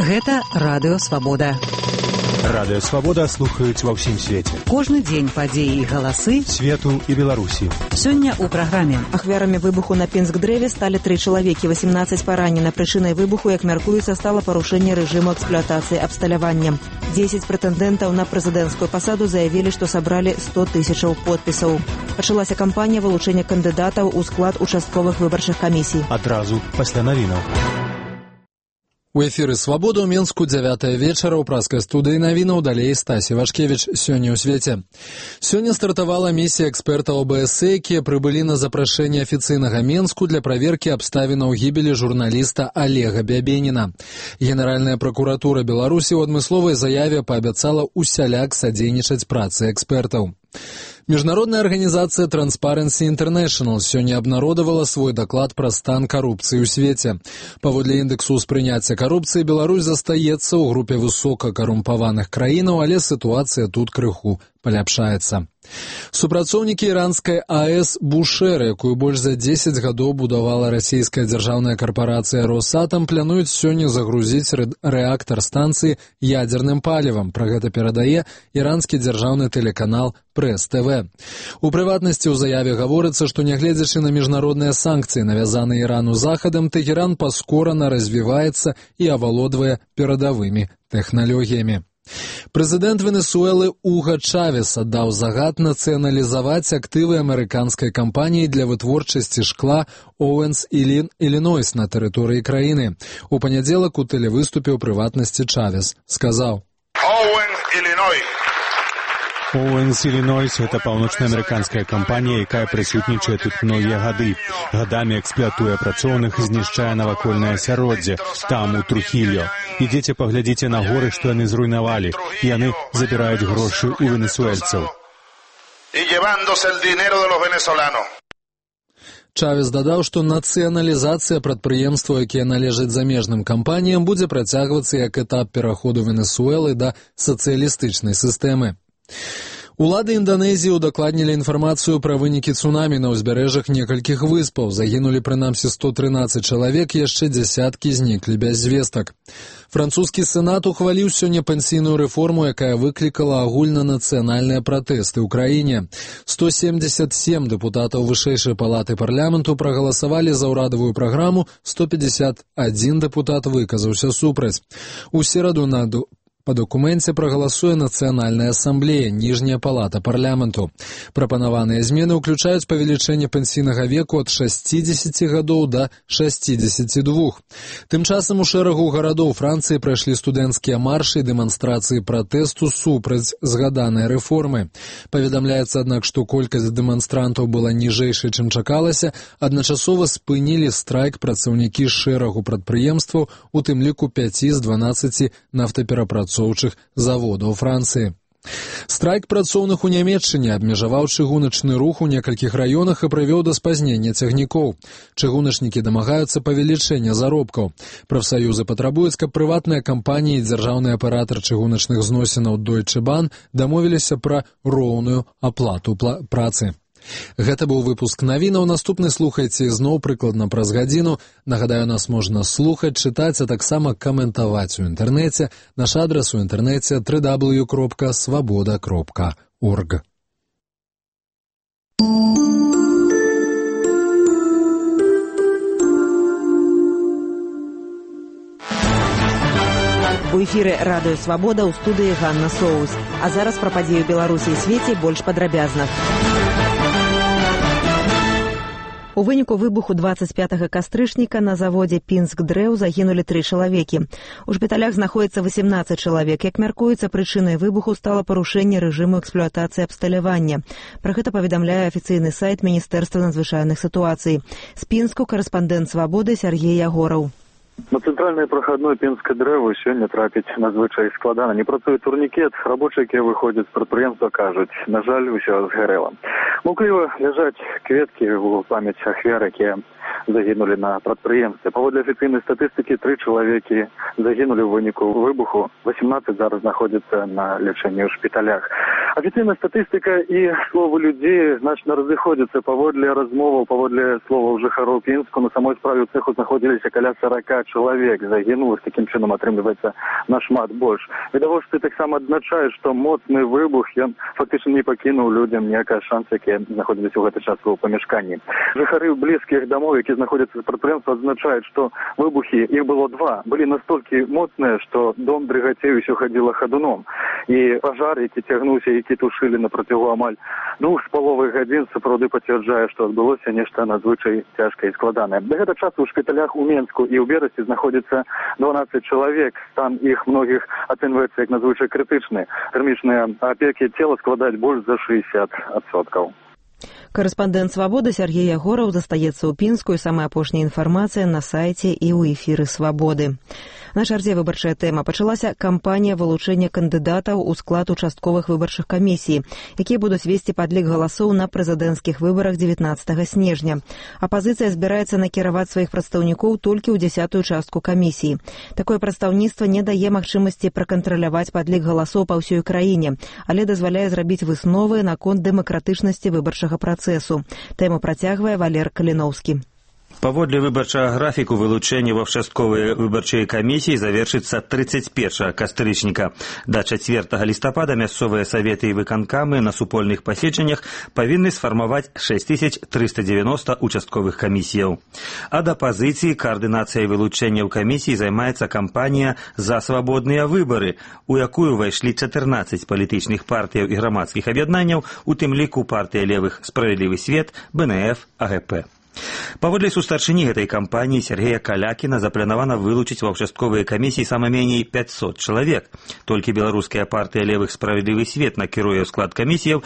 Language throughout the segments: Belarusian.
Гэта Радыё Свабода. Радыё Свабода слухаюць ва ўсім свеце. Кожны дзень падзеі і галасы свету і Беларусі. Сёння ў праграме. Ахвярамі выбуху на Пінск-дрэве сталі 3 чалавекі, 18 паранена. Прычынай выбуху, як мяркуецца, стала парушэнне рэжыму эксплуатацыі абсталявання. 10 прэтэндэнтаў на прэзідэнцкую пасаду заявілі, што сабралі 100 000 подпісаў. Пачалася кампанія вылучэння кандыдатаў у склад участковых выбарчых камісій. Адразу пасля навінаў. У эфіры «Свабода» ў Менску 9 вечара ў праскай студыі навінаў, далей Стасі Вашкевіч. Сёння ў свеце. Сёння стартавала місія экспертаў ОБСЕ, якія прыбылі на запрашэнне афіцыйнага Менску для праверкі абставінаў гібелі журналіста Олега Бябеніна. Генеральная пракуратура Беларусі ў адмысловай заяве паабяцала усяляк садзейнічаць працы экспертаў. Міжнародная арганізацыя Transparency International сёння абнародавала свой даклад пра стан карупцыі ў свеце. Паводле індексу ўспрыняцця карупцыі Беларусь застаецца ў групе высокакарумпаваных краінаў, але сітуацыя тут крыху паляпшаецца. Супрацоўнікі іранскай АЭС «Бушэр», якую больш за 10 гадоў будавала расійская дзяржаўная карпарацыя «Росатам», плануюць сёння загрузіць рэактар станцыі ядзерным палівам. Пра гэта перадае іранскі дзяржаўны тэлеканал Прэс-ТВ. У прыватнасці ў заяве гаворыцца, што нягледзячы на міжнародныя санкцыі, навязаныя Ірану захадам, Тэхеран паскорана развіваецца і авалодвае перадавымі тэхналогіямі. Прэзідэнт Венесуэлы Уга Чавес аддаў загад нацыяналізаваць актывы амерыканскай кампаніі для вытворчасці шкла Оуэнс Іллінойс на тэрыторыі краіны. У панядзелак у тэлевыступе ў прыватнасці Чавес сказаў: Оуэнс Іллінойс – гэта паўночнаамерыканская кампанія, якая прысутнічае тут многія гады. Гадамі эксплуатуе працоўных і знішчае навакольнае асяроддзе, там, у Трухільо. Ідзеце паглядзіце на горы, што яны зруйнавалі. Яны забіраюць грошы ў венесуэльцаў. Чавес дадаў, што нацыяналізацыя прадпрыемстваў, якія належаць замежным кампаніям, будзе працягвацца як этап пераходу Венесуэлы да сацыялістычнай сістэмы. Улады Інданезіі удакладнілі інфармацыю пра вынікі цунамі на ўзбярэжжах некалькіх выспаў. Загінулі прынамсі 113 чалавек, яшчэ дзясяткі зніклі без звестак. Французскі сенат ухваліў сёння пенсійную рэформу, якая выклікала агульнанацыянальныя пратэсты ў краіне. 177 дэпутатаў вышэйшай палаты парламенту прагаласавалі за ўрадавую праграму, 151 дэпутат выказаўся супраць. У сераду па дакуменце прагаласуе Нацыянальная асамблея, ніжняя палата парламенту. Прапанаваныя змены ўключаюць павелічэнне пенсійнага веку ад 60 гадоў да 62. Тым часам у шэрагу гарадоў Францыі прайшлі студэнцкія маршы і дэманстрацыі пратэсту супраць згаданай рэформы. Паведамляецца, аднак, што колькасць дэманстрантаў была ніжэйшай, чым чакалася. Адначасова спынілі страйк працаўнікі шэрагу прадпрыемстваў, у тым ліку 5 з 12 нафтаперапрацоўчых заводаў Францыі. Страйк працоўных у Нямецчыне абмежаваў чыгуначны рух у некалькіх раёнах і прывёў да спазнення цягнікоў. Чыгуначнікі дамагаюцца павелічэння заробкаў. Прафсаюзы патрабуюць, каб прыватныя кампаніі і дзяржаўны аператар чыгуначных зносінаў Deutsche Bahn дамовіліся пра роўную аплату працы. Гэта быў выпуск навінаў. Наступны слухайце зноў прыкладна праз гадзіну. Нагадаю, нас можна слухаць, чытаць, а таксама каментаваць у інтэрнэце. Наш адрас у інтэрнэце www.svoboda.org. У эфіры Радыё Свабода, ў студыі Ганна Соус. А зараз пра падзею Беларусі і свеце больш падрабязна. У выніку выбуху 25 кастрычніка на заводзе Пінск-дрэў загінулі 3 чалавекі. У шпіталях знаходзіцца 18 чалавек. Як мяркуецца, прычынай выбуху стала парушэнне рэжыму эксплуатацыі абсталявання. Пра гэта паведамляе афіцыйны сайт Міністэрства надзвычайных сітуацый. З Пінску карэспандэнт Свабоды Сергей Ягораў. На цэнтральную прахадную Пінска-дрэву сёння трапіць надзвычай складана. Не працуе турнікет, рабочыя, якія выходзяць з прадпрыемства, кажуць, на жаль, усё згарэла. Маўкліва ляжаць кветкі ў памяць ахвяр, якія загінулі на прадпрыемстве. Паводле афіцыйнай статыстыкі 3 чалавекі загінулі ў выніку выбуху, 18 зараз знаходзяцца на лячэнні ў шпіталях. Афіцыйная статыстыка і словы людзей значна разыходзяцца. Паводле размоваў, паводле словаў жыхароў Пінску, на самой справе ў цэху знаходзіліся каля 40 чалавек. Загінулых, такім чынам атрымліваецца нашмат больш. Відавочцы таксама адзначаюць, што моцны выбух ён фактычна не пакінуў людзям ніякага шанса, якія знаходзіліся ў гэты час у памяшканні. Жыхары блізкіх дамоў, які знаходзяцца з прадпрыемства, адзначаюць, што выбухі, іх было два, былі настолькі моцныя, што дом дрыгацеў, усё хадзіла хадуном. І пажар, які цягнуўся, які тушылі на працягу амаль 2,5 гадзін, сапраўды пацвярджае, што адбылося нешта надзвычай цяжкае і складанае. Да гэта часу ў шпіталях у Менску і ў Берасці знаходзіцца 12 чалавек. Стан іх многіх ацэньваецца як надзвычай крытычны. Тэрмічныя апекі цела складаюць больш за 60%. Корэспандэнт «Свабоды» Сергей Ягораў застаецца ў Пінску, і самая апошняя інфармацыя на сайце і ў эфіры «Свабоды». На чарзе выбарчая тэма пачалася кампанія вылучэння кандыдатаў у склад участковых выбарчых камісій, якія будуць весці падлік галасоў на прэзідэнцкіх выбарах 19 снежня. Апазіцыя збіраецца накіраваць сваіх прадстаўнікоў толькі ў 10-ю частку камісіі. Такое прадстаўніцтва не дае магчымасці пракантраляваць падлік галасоў па ўсёй краіне, але дазваляе зрабіць высновы наконт дэмакратычнасці выбарчага працэсу. Тэму працягвае Валер Каліноўскі. Паводле выбарчага графіку вылучэнне ва ўчастковыя выбарчыя камісіі завершыцца 31 кастрычніка. Да 4 лістапада мясцовыя саветы і выканкамы на супольных паседжаннях павінны сфармаваць 6390 участковых камісіяў. Ад апазіцыі каардынацыяй вылучэнняў камісій займаецца кампанія «За свабодныя выбары», у якую ўвайшлі 14 палітычных партыяў і грамадскіх аб'яднанняў, у тым ліку партыя левых «Справядлівы свет», БНФ, АГП. Паводле сустарчыні гэтай кампаніі Сергея Калякіна запланавана вылучыць ва ўчастковыя камісіі самаменей 500 чалавек. Толькі беларуская партыя левых «Справядлівы свет» накіруе ў склад камісіяў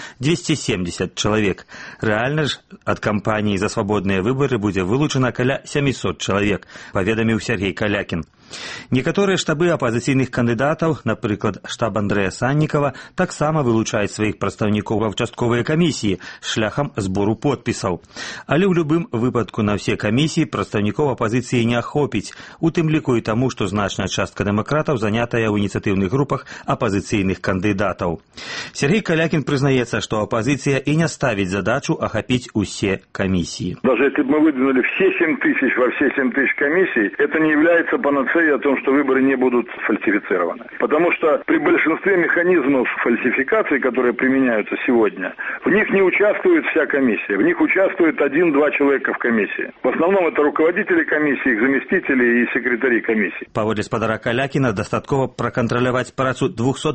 270 чалавек. Рэальна ж ад кампаніі «За свабодныя выбары» будзе вылучана каля 700 чалавек, паведаміў Сергей Калякін. Некаторыя штабы апазіцыйных кандыдатаў, напрыклад, штаб Андрэя Саннікава, таксама вылучаюць сваіх прадстаўнікоў ва ўчастковыя камісіі шляхам збору подпісаў. Але ў любым выпадку на ўсе камісіі прадстаўнікоў апазіцыі не ахопіць, у тым ліку і таму, што значная частка дэмакратаў занятая ў ініцыятыўных групах апазіцыйных кандыдатаў. Сергей Калякін прызнаецца, што апазіцыя і не ставіць задачу ахапіць усе камісіі. Даже если бы мы выдвинули все 7 тысяч во все 7 тысяч комиссий, это не является панацеей о том, что выборы не будут фальсифицированы. Потому что при большинстве механизмов фальсификации, которые применяются сегодня, в них не участвует вся комиссия. В них участвует 1-2 человека в комиссии. В основном это руководители комиссии, их заместители и секретари комиссии. Паводле спадара Калякіна дастаткова пракантраляваць працу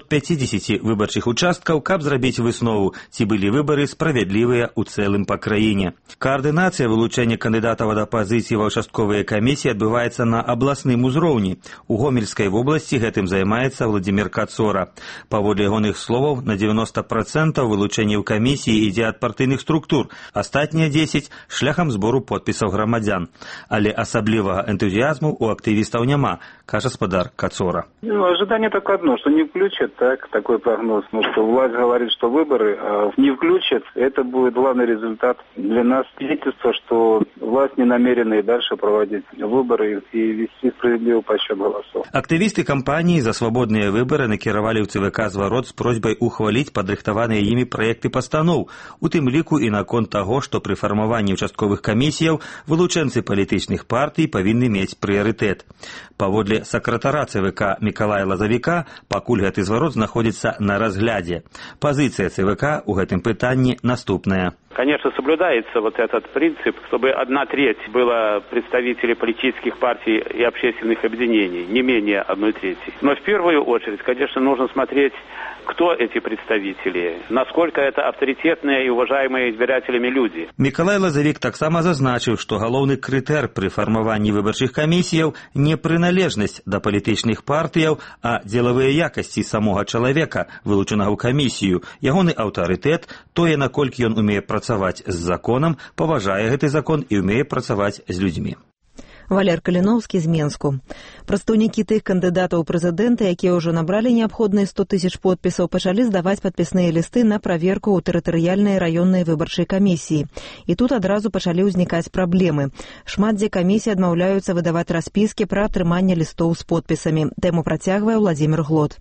250 выбарчых участкаў, каб зрабіць выснову, ці былі выбары справядлівыя ў цэлым па краіне. Каардынацыя вылучэння кандыдатаў ад апазіцыі ва ўчастковыя камісіі адбываецца на абласным узроўні. У Гомельскай вобласці гэтым займаецца Владзімір Кацора. Паводле ягоных словаў, на 90% вылучэнняў камісіі ідзе ад партыйных структур, астатнія 10 шляхам збору подпісаў грамадзян. Але асаблівага энтузіязму у актывістаў няма, кажа спадар Кацора. Ожидание только одно, что не включат, такой прогноз. Ну, что власть говорит, что выборы не включат, это будет главный результат для нас. Свидетельство, что власть не намерена и дальше проводить выборы и вести справедливый подсчет голосов. Актывісты кампаніі «За свабодныя выбары» накіравалі ў ЦВК зварот з просьбай ухваліць падрыхтаваныя імі праекты пастаноў, у тым ліку і наконт таго, што пры фармаванні ўчастковых камісіяў вылучэнцы палітычных партый павінны мець прыярытэт. Паводле сакратара ЦВК Мікалая Лазавіка, пакуль гэты зварот знаходзіцца на разглядзе. Пазіцыя ЦВК у гэтым пытанні наступная. Конечно, соблюдается вот этот принцип, чтобы 1/3 было представителей политических партий и общественных объединений, не менее 1/3. Но в первую очередь, конечно, нужно смотреть, кто эти представители, насколько это авторитетные и уважаемые избирателями люди. Мікалай Лазавік таксама зазначыў, што галоўны крытэр пры фармаванні выбарчых камісіяў не прыналежнасць да палітычных партыяў, а дзелавыя якасці самога чалавека, вылучанага ў камісію, ягоны аўтарытэт, тое, наколькі ён умее працаваць з законам, паважае гэты закон і умее працаваць з людзьмі. Валер Каліноўскі з Менску. Прадстаўнікі тых кандыдатаў у прэзідэнты, якія ўжо набралі неабходныя 100 тысяч подпісаў, пачалі здаваць падпісныя лісты на праверку ў тэрытарыяльнай раённай выбарчай камісіі. І тут адразу пачалі ўзнікаць праблемы. Шмат дзе камісіі адмаўляюцца выдаваць распіскі пра атрыманне лістоў з подпісамі. Тэму працягвае Владзімір Глот.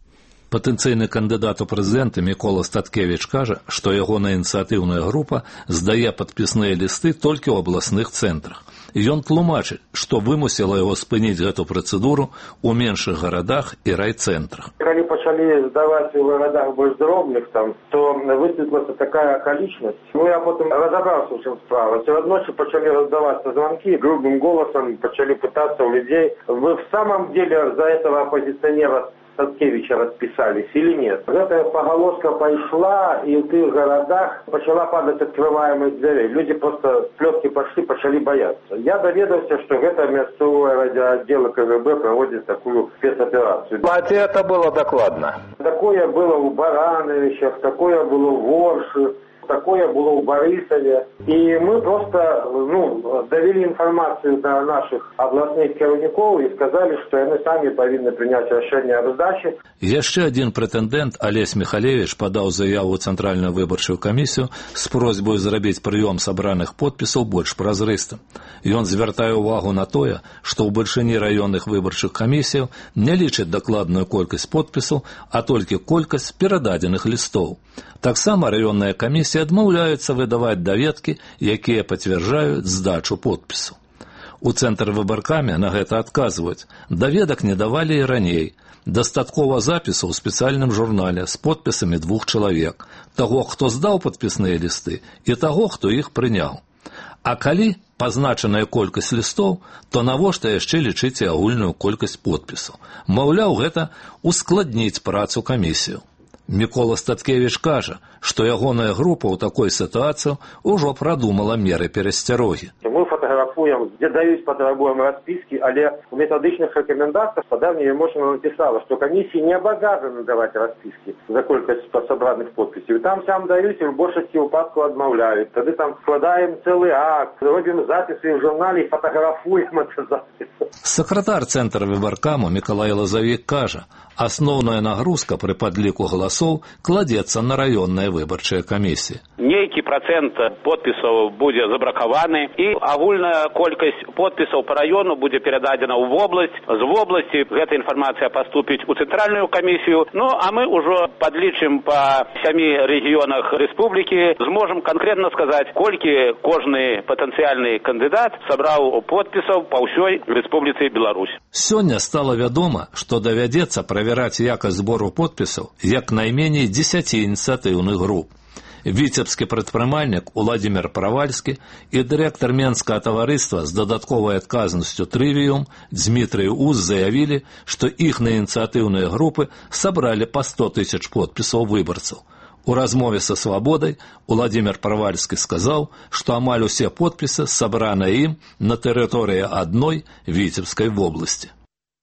Патэнцыйны кандыдат у прэзідэнты Мікола Статкевіч кажа, што ягоная ініцыятыўная група здае падпісныя лісты толькі ў абласных цэнтрах. Ён тлумачыць, што вымусіла яго спыніць гэту працэдуру ў меншых гарадах і райцэнтрах. Калі пачалі здаваць у гарадах больш дробных, то высветлілася такая акалічнасць. Я потым разабраўся, у чым справа. Аднойчы пачалі раздавацца званкі, грубым голосам пачалі пытацца у людей: вы в самом деле за этого оппозиционера Статкевича расписались или нет. Эта поголоска пошла, и в тех городах начала падать открываемость дверей. Люди просто плетки пошли, почали бояться. Я доведался, что это мясцовое радиоотдел КГБ проводит такую спецоперацию. А это было докладно? Такое было у Барановичах, такое было в Орше, такое было у Борисове. И мы просто довели информацию до наших областных кіраўнікоў и сказали, что они сами повинны принять решение о раздаче. Яшчэ один прэтэндэнт, Алесь Михалевич, падаў заяву ў Цэнтральную выбарчую камісію з просьбой зрабіць прыём сабраных подпісаў больш празрыстым. Ён звяртае ўвагу на тое, што ў бальшыні раённых выбарчых камісіяў не лічаць дакладную колькасць подпісаў, а толькі колькасць перададзеных лістоў. Таксама раённыя камісіі адмаўляюцца выдаваць даведкі, якія пацвярджаюць здачу подпісу. У Цэнтр выбаркамі на гэта адказваюць: даведак не давалі і раней. Дастаткова запісу ў спецыяльным журнале з подпісамі 2 чалавек, таго, хто здаў падпісныя лісты, і таго, хто іх прыняў. А калі пазначаная колькасць лістоў, то навошта яшчэ лічыць агульную колькасць подпісаў? Маўляў, гэта ускладніць працу камісію. Мікола Статкевіч кажа, што ягоная група ў такой сітуацыі ўжо прадумала меры перасцярогі. Мы фотографуем, где даюць потребуем расписки, але в методичных рекомендациях подавнее Емошина написала, что комиссии не обязаны давать расписки за колькость собранных подписей. Там сам даюць и в большасці выпадку адмаўляют. Тады там складаем целый акт, робим записи в журнале и фотографуем это записи. Сакратар Цэнтра выбаркаму Мікалай Лазавік кажа, асноўная нагрузка пры падліку галасоў кладзецца на раённыя выбарчыя камісіі. Нейкі процент подпісаў будзе забракаваны, і агульная колькасць подпісаў по раёну будзе перададзена ў вобласць. З вобласці гэта інфармацыя паступіць у цэнтральную камісію. А мы ўжо падлічым па 7 рэгіёнах рэспублікі, зможам канкрэтна сказаць, колькі кожны патэнцыяльны кандыдат сабраў подпісаў па ўсёй Рэспубліцы Беларусь. Сёння стала вядома, што давядзецца правяраць якасць збору подпісаў як найменей 10 ініцыятыўных груп. Віцебскі прадпрымальнік Уладзімір Правальскі і дырэктар Менскага таварыства з дадатковай адказнасцю «Трывіум» Дмітрый Уз заявілі, што іхныя ініцыятыўныя групы сабралі па 100 000 подпісаў выбарцаў. У размове са «Свабодай» Уладзімір Правальскі сказаў, што амаль усе подпісы сабраныя ім на тэрыторыі адной Віцебскай вобласці.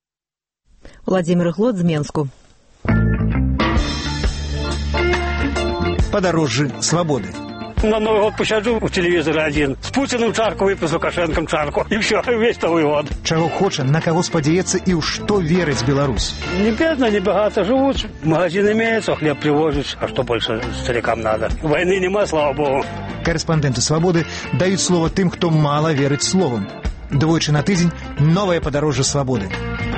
Владимир Глот з Менску. Подорожжи свободы. На Новый год посяджу у телевизоре один. С Путиным чарку выпью, с Лукашенком чарку. И все, весь Новый год. Чего хочет, на кого сподеется и у что верить Беларусь? Не бедно, не богато живут. Магазин имеется, хлеб привозишь. А что больше старикам надо? Войны нема, слава богу. Корреспонденты «Свободы» дают слово тем, кто мало верит словам. Двойчы на тыдзень новое подорожжа свободы.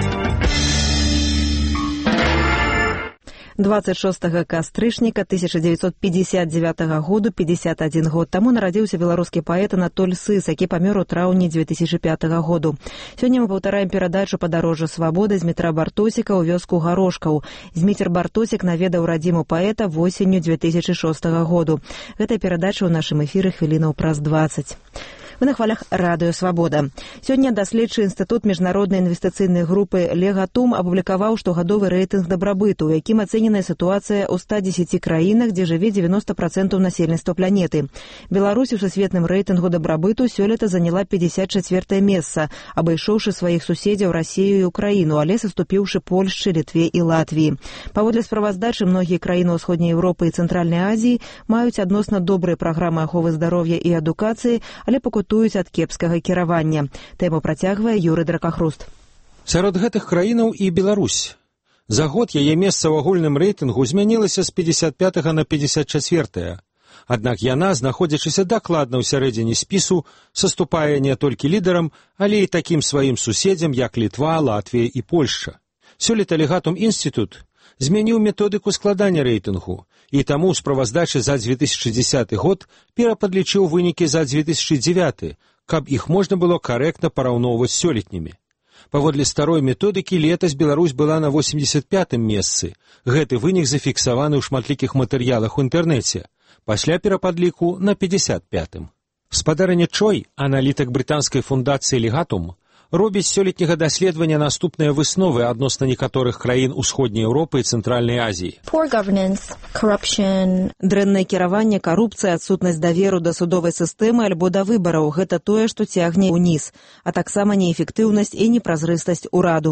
26 кастрычніка 1959 году, 51 год таму нарадзіўся беларускі паэт Анатоль Сыс, які памёр у траўні 2005 году. Сёння мы паўтараем перадачу «Падарожжа свабоды» з Дмітра Бартосіка ў вёску Гарошкаў. Зміцер Бартосік наведаў радзіму паэта восенню 2006 году. Гэтая перадача ў нашым эфіры хвілінаў праз 20. Вы на хвалях радыё «Свабода». Сёння даследчы інстытут міжнароднай інвестыцыйнай групы «Легатум» апублікаваў штогадовы рэйтынг дабрабыту, у якім ацэненая сітуацыя ў 110 краінах, дзе жыве 90% насельніцтва планеты. Беларусь у сусветным рэйтынгу дабрабыту сёлета заняла 54 месца, абайшоўшы сваіх суседзяў Расію і Украіну, але саступіўшы Польшчы, Літве і Латвіі. Паводле справаздачы, многія краіны ўсходняй Еўропы і Цэнтральнай Азіі маюць адносна добрыя праграмы аховы здароўя і адукацыі, але пакутуюць ад кепскага кіравання. Тэму працягвае Юрый Дракахруст. Сярод гэтых краінаў і Беларусь. За год яе месца ў агульным рэйтынгу змянілася з 55 на 54. Аднак яна, знаходзячыся дакладна ў сярэдзіне спісу, саступае не толькі лідарам, але і такім сваім суседзям, як Літва, Латвія і Польшча. Сёлета Легатум інстытут змяніў методыку складання рэйтынгу, і таму ў справаздачы за 2010 год перападлічыў вынікі за 2009, каб іх можна было карэктна параўноўваць з сёлетнімі. Паводле старой методыкі летась Беларусь была на 85-м месцы. Гэты вынік зафіксаваны ў шматлікіх матэрыялах у інтэрнэце. Пасля перападліку на 55-м. Спадарня Чой, аналітык брытанскай фундацыі Легатум, робіць сёлетняга даследавання наступныя высновы адносна некаторых краін Усходняй Еўропы і Цэнтральнай Азіі. Дрэннае кіраванне, карупцыя, адсутнасць даверу да судовай сістэмы альбо да выбараў – гэта тое, што цягне ўніз, а таксама неэфектыўнасць і непразрыстасць ураду.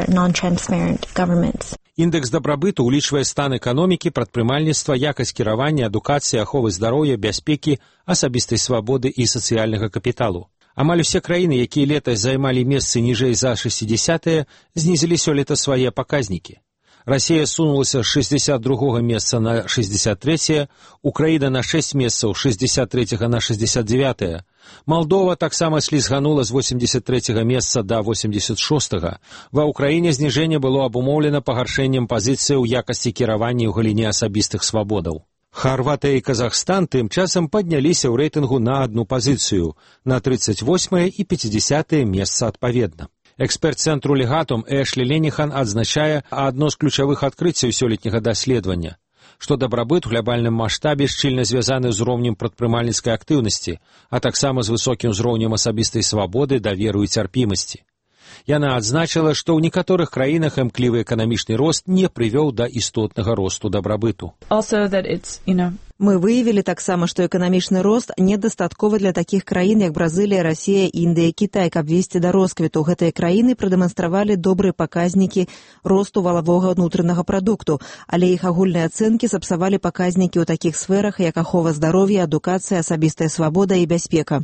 Індэкс дабрабыту ўлічвае стан эканомікі, прадпрымальніцтва, якасць кіравання, адукацыі, аховы здароўя, бяспекі, асабістай свабоды і сацыяльнага капіталу. Амаль усе краіны, якія летась займалі месцы ніжэй за 60-е, знізілі сёлета свае паказнікі. Расія сунулася з 62-го месца на 63-е, Украіна на 6 месцаў з 63-го на 69-е. Малдова таксама слізганула з 83-го месца да 86-го. Ва Ўкраіне зніжэнне было абумоўлена пагаршэннем пазіцыі ў якасці кіравання ў галіне асабістых свабодаў. Харватыя і Казахстан тым часам падняліся ў рэйтынгу на адну пазіцыю, на 38-е і 50-е месца адпаведна. Эксперт цэнтру Легатум Эшлі Леніхан адзначае адно з ключавых адкрыццяў сёлетняга даследавання, што дабрабыт у глобальным маштабе шчыльна звязаны з узроўнем прадпрымальніцкай актыўнасці, а таксама з высокім узроўнем асабістай свабоды, даверу і цярпімасці. Яна адзначыла, што ў некаторых краінах імклівы эканамічны рост не прывёў да істотнага росту дабрабыту. Мы выявілі таксама, што эканамічны рост недастатковы для такіх краін, як Бразылія, Расія, Індыя, Кітай, каб весці да росквіту. Гэтыя краіны прадэманстравалі добрыя паказнікі росту валавога ўнутранага прадукту, але іх агульныя ацэнкі сапсавалі паказнікі ў такіх сферах, як ахова здароўя, адукацыя, асабістая свабода і бяспека.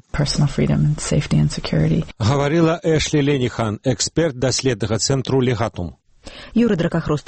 Гаварыла Эшлі Леніхан, эксперт даследнага цэнтру Легатум. Юрый Дракахрост.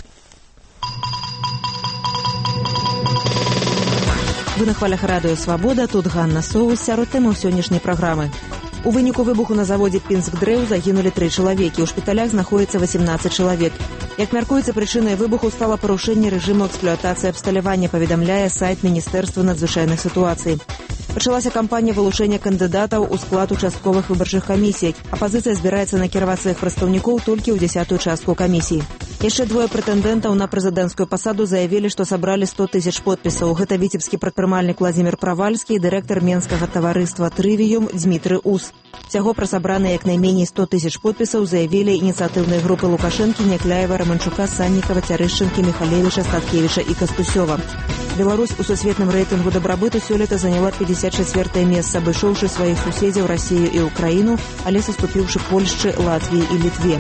Вы на хвалях радыё «Свабода», тут Ганна Соус, сярод тэмаў сённяшняй праграмы. У выніку выбуху на заводзе «Пінск-Дрэў» загінулі 3 чалавекі, у шпіталях знаходзіцца 18 чалавек. Як мяркуецца, прычынай выбуху стала парушэнне рэжыму эксплуатацыі абсталявання, паведамляе сайт Міністэрства надзвычайных сітуацый. Пачалася кампанія вылучэння кандыдатаў у склад участковых выбарчых камісій. Апазіцыя збіраецца накіраваць сваіх прадстаўнікоў толькі ў 10-ю частку камісіі. Яшчэ 2 прэтэндэнтаў на прэзідэнцкую пасаду заявілі, што сабралі 100 000 подпісаў. Гэта віцебскі прадпрымальнік Владзімір Правальскі і дырэктар менскага таварыства «Трывіум» Дзмітрый Ус. Всяго пра сабраныя як найменей 100 000 подпісаў заявілі ініцыятыўныя групы Лукашэнкі, Някляева, Раманчука, Саннікава, Цярэшчынкі, Міхалевіча, Статкевіча і Кастусёва. Беларусь у сусветным рэйтынгу дабрабыту сёлета заняла 54-е месца, абышоўшы сваіх суседзяў Расію і Украіну, але саступіўшы Польшчы, Латвіі і Літве.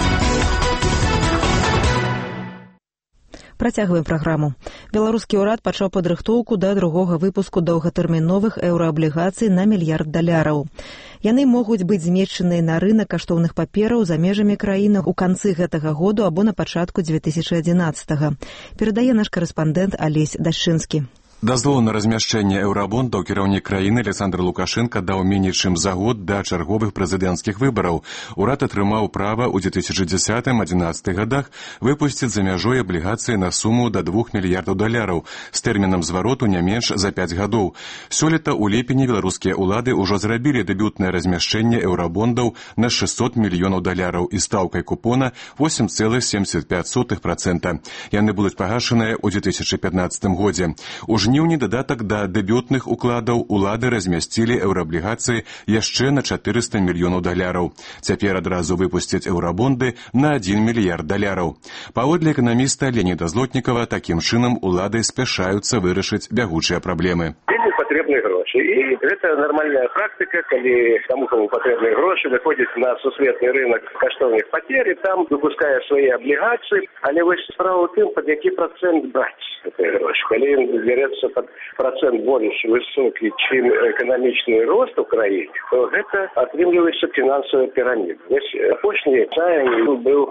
Працягваем праграму. Беларускі ўрад пачаў падрыхтоўку да другога выпуску доўгатэрміновых еўрааблігацый на $1 мільярд. Яны могуць быць змешчаныя на рынак каштоўных папераў за межамі краіны ў канцы гэтага году або на пачатку 2011-го. Перадае наш карэспандэнт Алесь Дашчынскі. Дазвол на размяшчэнне еўрабондаў кіраўнік краіны Александр Лукашенко даў меней чым за год да чарговых прэзідэнцкіх выбараў. Урад атрымаў права ў 2010-2011 годах выпусціць за мяжой аблігацыі на суму да $2 мільярдаў з тэрмінам звароту не менш за 5 гадоў. Сёлета ў ліпені беларускія ўлады ўжо зрабілі дэбютнае размяшчэнне еўрабондаў на $600 мільёнаў і стаўкай купона 8,75%. Яны будуць пагашаныя ў 2015 годзе. У жніўні дадатак да дэбютных укладаў улады размясцілі еўрааблігацыі яшчэ на $400 мільёнаў. Цяпер адразу выпусцяць еўрабонды на $1 мільярд. Паводле эканаміста Леоніда Злотнікава, такім чынам улады спяшаюцца вырашыць бягучыя праблемы. Патрэбныя грошы. І гэта нармальная практыка, калі таму, каму патрэбныя грошы, выходзіць на сусветны рынок каштоўных папер і там выпускае свае аблігацыі, але вось справа ў тым, пад які працэнт браць гэтыя грошы. Калі ён берецца пад працэнт больш высокі, чым эканамічны рост у краіне, то гэта атрымліваецца фінансавая піраміда. Вось апошні займ быў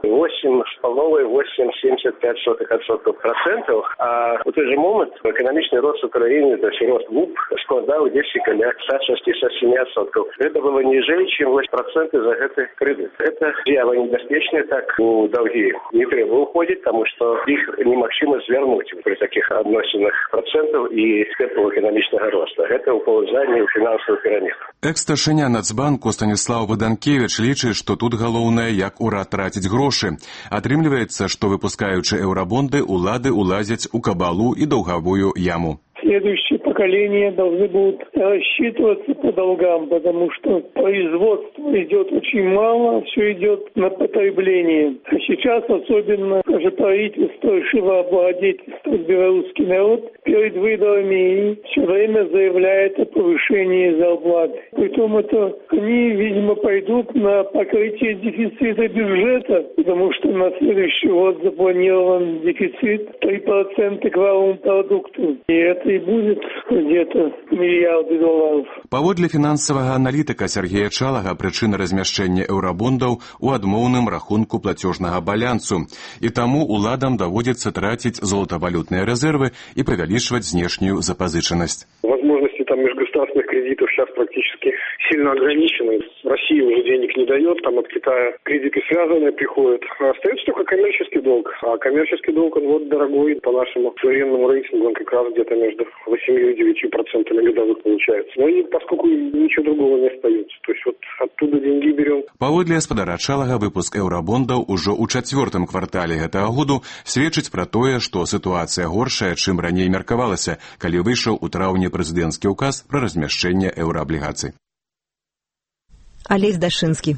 8,75%, а ў той жа момант эканамічны рост у краіне, то есть рост ВУП, складаў дзесьці каля 6-7%. Гэта было ніжэй, чым 8% за гэты крэдыт. Это з'ява небяспечная, так у даўгі не трэба ўходзіць, таму што іх немагчыма звярнуць пры такіх адносінах працэнтаў і тэмпаў эканамічнага роста. Гэта ўпаўзанне ў фінансавую піраміду. Экс-старшыня Нацбанку Станіслав Баданкевіч лічыць, што тут галоўнае, як урад траціць грошы. Атрымліваецца, што выпускаючы еўрабонды, улады улазяць у кабалу и долговую яму. Следующие поколения должны будут рассчитываться по долгам, потому что производство идет очень мало, все идет на потребление. А сейчас особенно даже правительство решило облагодетельствовать белорусский народ перед выборами и все время заявляет о повышении зарплаты. Притом это они, видимо, пойдут на покрытие дефицита бюджета, потому что на следующий год запланирован дефицит 3% к валовому продукту. И это и будет где-то миллиарды долларов. Паводле фінансавага аналітыка Сергея Чалага прычына размяшчэння еўрабондаў у адмоўным рахунку плацежнага балансу. І таму уладам даводзіцца траціць золотовалютныя рэзервы и павялічваць знешнюю запазычанасць. Возможности там межгосударственных кредитов сейчас практически сильно ограничены. Россия уже денег не дает, там от Китая кредиты связанные приходят. Остается только коммерческий долг. А коммерческий долг, он вот дорогой по нашему современному рейтингу, он как раз где-то между 8 и 9% годовых получается. Но и поскольку ничего другого не остается. То есть вот оттуда деньги берем. Паводле гаспадара Чалага выпуск еўрабондаў ужо ў 4-м квартале гэтага году сведчыць пра тое, што сітуацыя горшая, чым раней меркавалася, калі выйшаў у траўні прэзідэнцкі ўказ пра размяшчэнне еўрааблігацый. Алесь Дашынскі.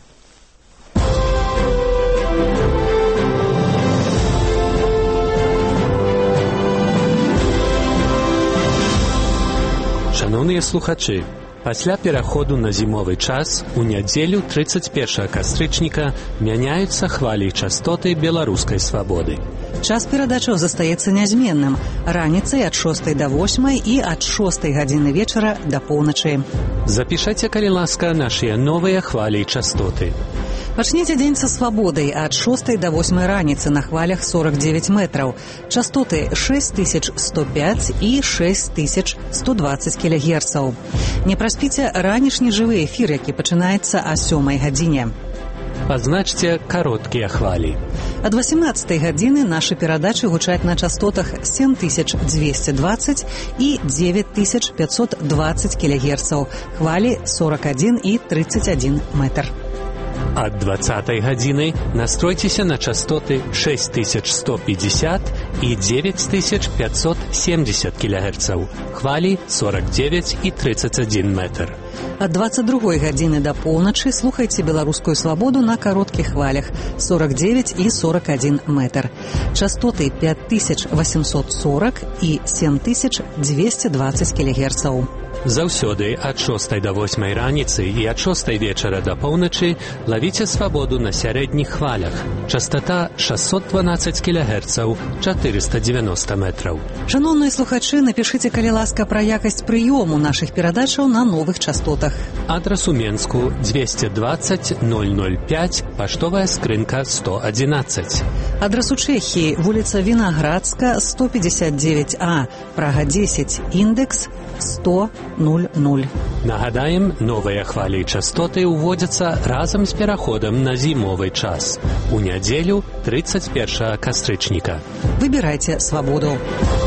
Шановныя слухачы, пасля пераходу на зімовы час у нядзелю 31 кастрычніка мяняюцца хвалі частоты беларускай свабоды. Час перадачаў застаецца нязменным. Раніцай ад 6 до 8 і ад 6 гадзіны вечара да поўначы. Запішайце, калі ласка, нашыя новыя хвалі і частоты. Пачніце дзень са свабодай ад 6 до 8 раніцы на хвалях 49 метраў. Частоты 6105 і 6120 кілегерцаў. Не праспіце ранішні жывы эфір, які пачынаецца о 7 гадзіне. Пазначце кароткія хвалі. Ад 18 гадзіны нашы перадачы гучаць на частотах 7220 і 9520 кілегерцаў, хвалі 41 і 31 метр. Ад 20 гадзіны настройцеся на частоты 6150 і 9570 кілегерцаў, хвалі 49 і 31 метр. Ад 22 гадзіны да поўначы слухайце беларускую свабоду на кароткіх хвалях 49 і 41 метр. Частоты 5840 і 7220 кілегерцаў. Заўсёды ад 6 до 8 раніцы і ад 6 вечара да поўначы лавіце свабоду на сярэдніх хвалях. Частота 612 кілегерцаў, 490 метраў. Шановныя слухачы, напішыце, калі ласка, пра якасць прыёму нашых перадачаў на новых частотах. Адрас у Менску 220 005, паштовая скрынка 111. Адрас у Чэхіі, вуліца Вінаградска, 159А, Прага 10, індекс 100 00. Нагадаем, новыя хвалі і частоты ўводзяцца разам з пераходам на зімовы час. У нядзелю 31 кастрычніка. Выбірайце свабоду.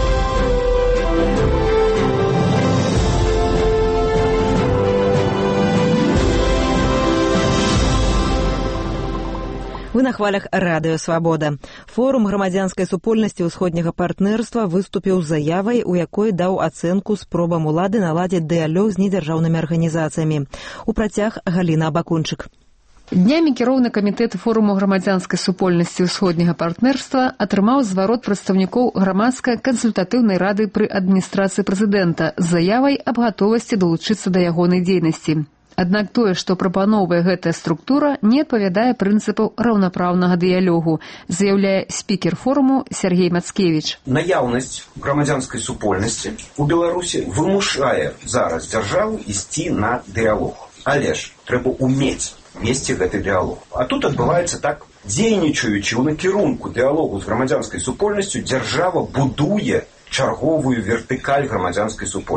Вы на хвалях радыё «Свабода». Форум грамадзянскай супольнасці ўсходняга партнерства выступіў з заявай, у якой даў ацэнку спробам улады наладзіць дыялог з недзяржаўнымі арганізацыямі. У працяг Галіна Абакунчык. Днямі кіроўны камітэт форуму грамадзянскай супольнасці ўсходняга партнерства атрымаў зварот прадстаўнікоў грамадскай кансультатыўнай рады пры адміністрацыі прэзідэнта з заявай аб гатовасці далучыцца да ягонай дзейнасці. Аднак тое, што прапановвае гэтая структура, не адпавядае прынцыпу раўнапраўнага дыялогу, заяўляе спікер форуму Сергей Мацкевіч. Наяўнасць грамадзянскай супольнасці ў Беларусі вымушае зараз дзяржаву ісці на дыялог. Але ж трэба ўмець весці гэты дыялог. А тут адбываецца так, дзейнічаючы ў накірунку дыялогу з грамадзянскай супольнасцю, дзяржава будуе чарговую вертыкаль грамадзянскай супольнасці.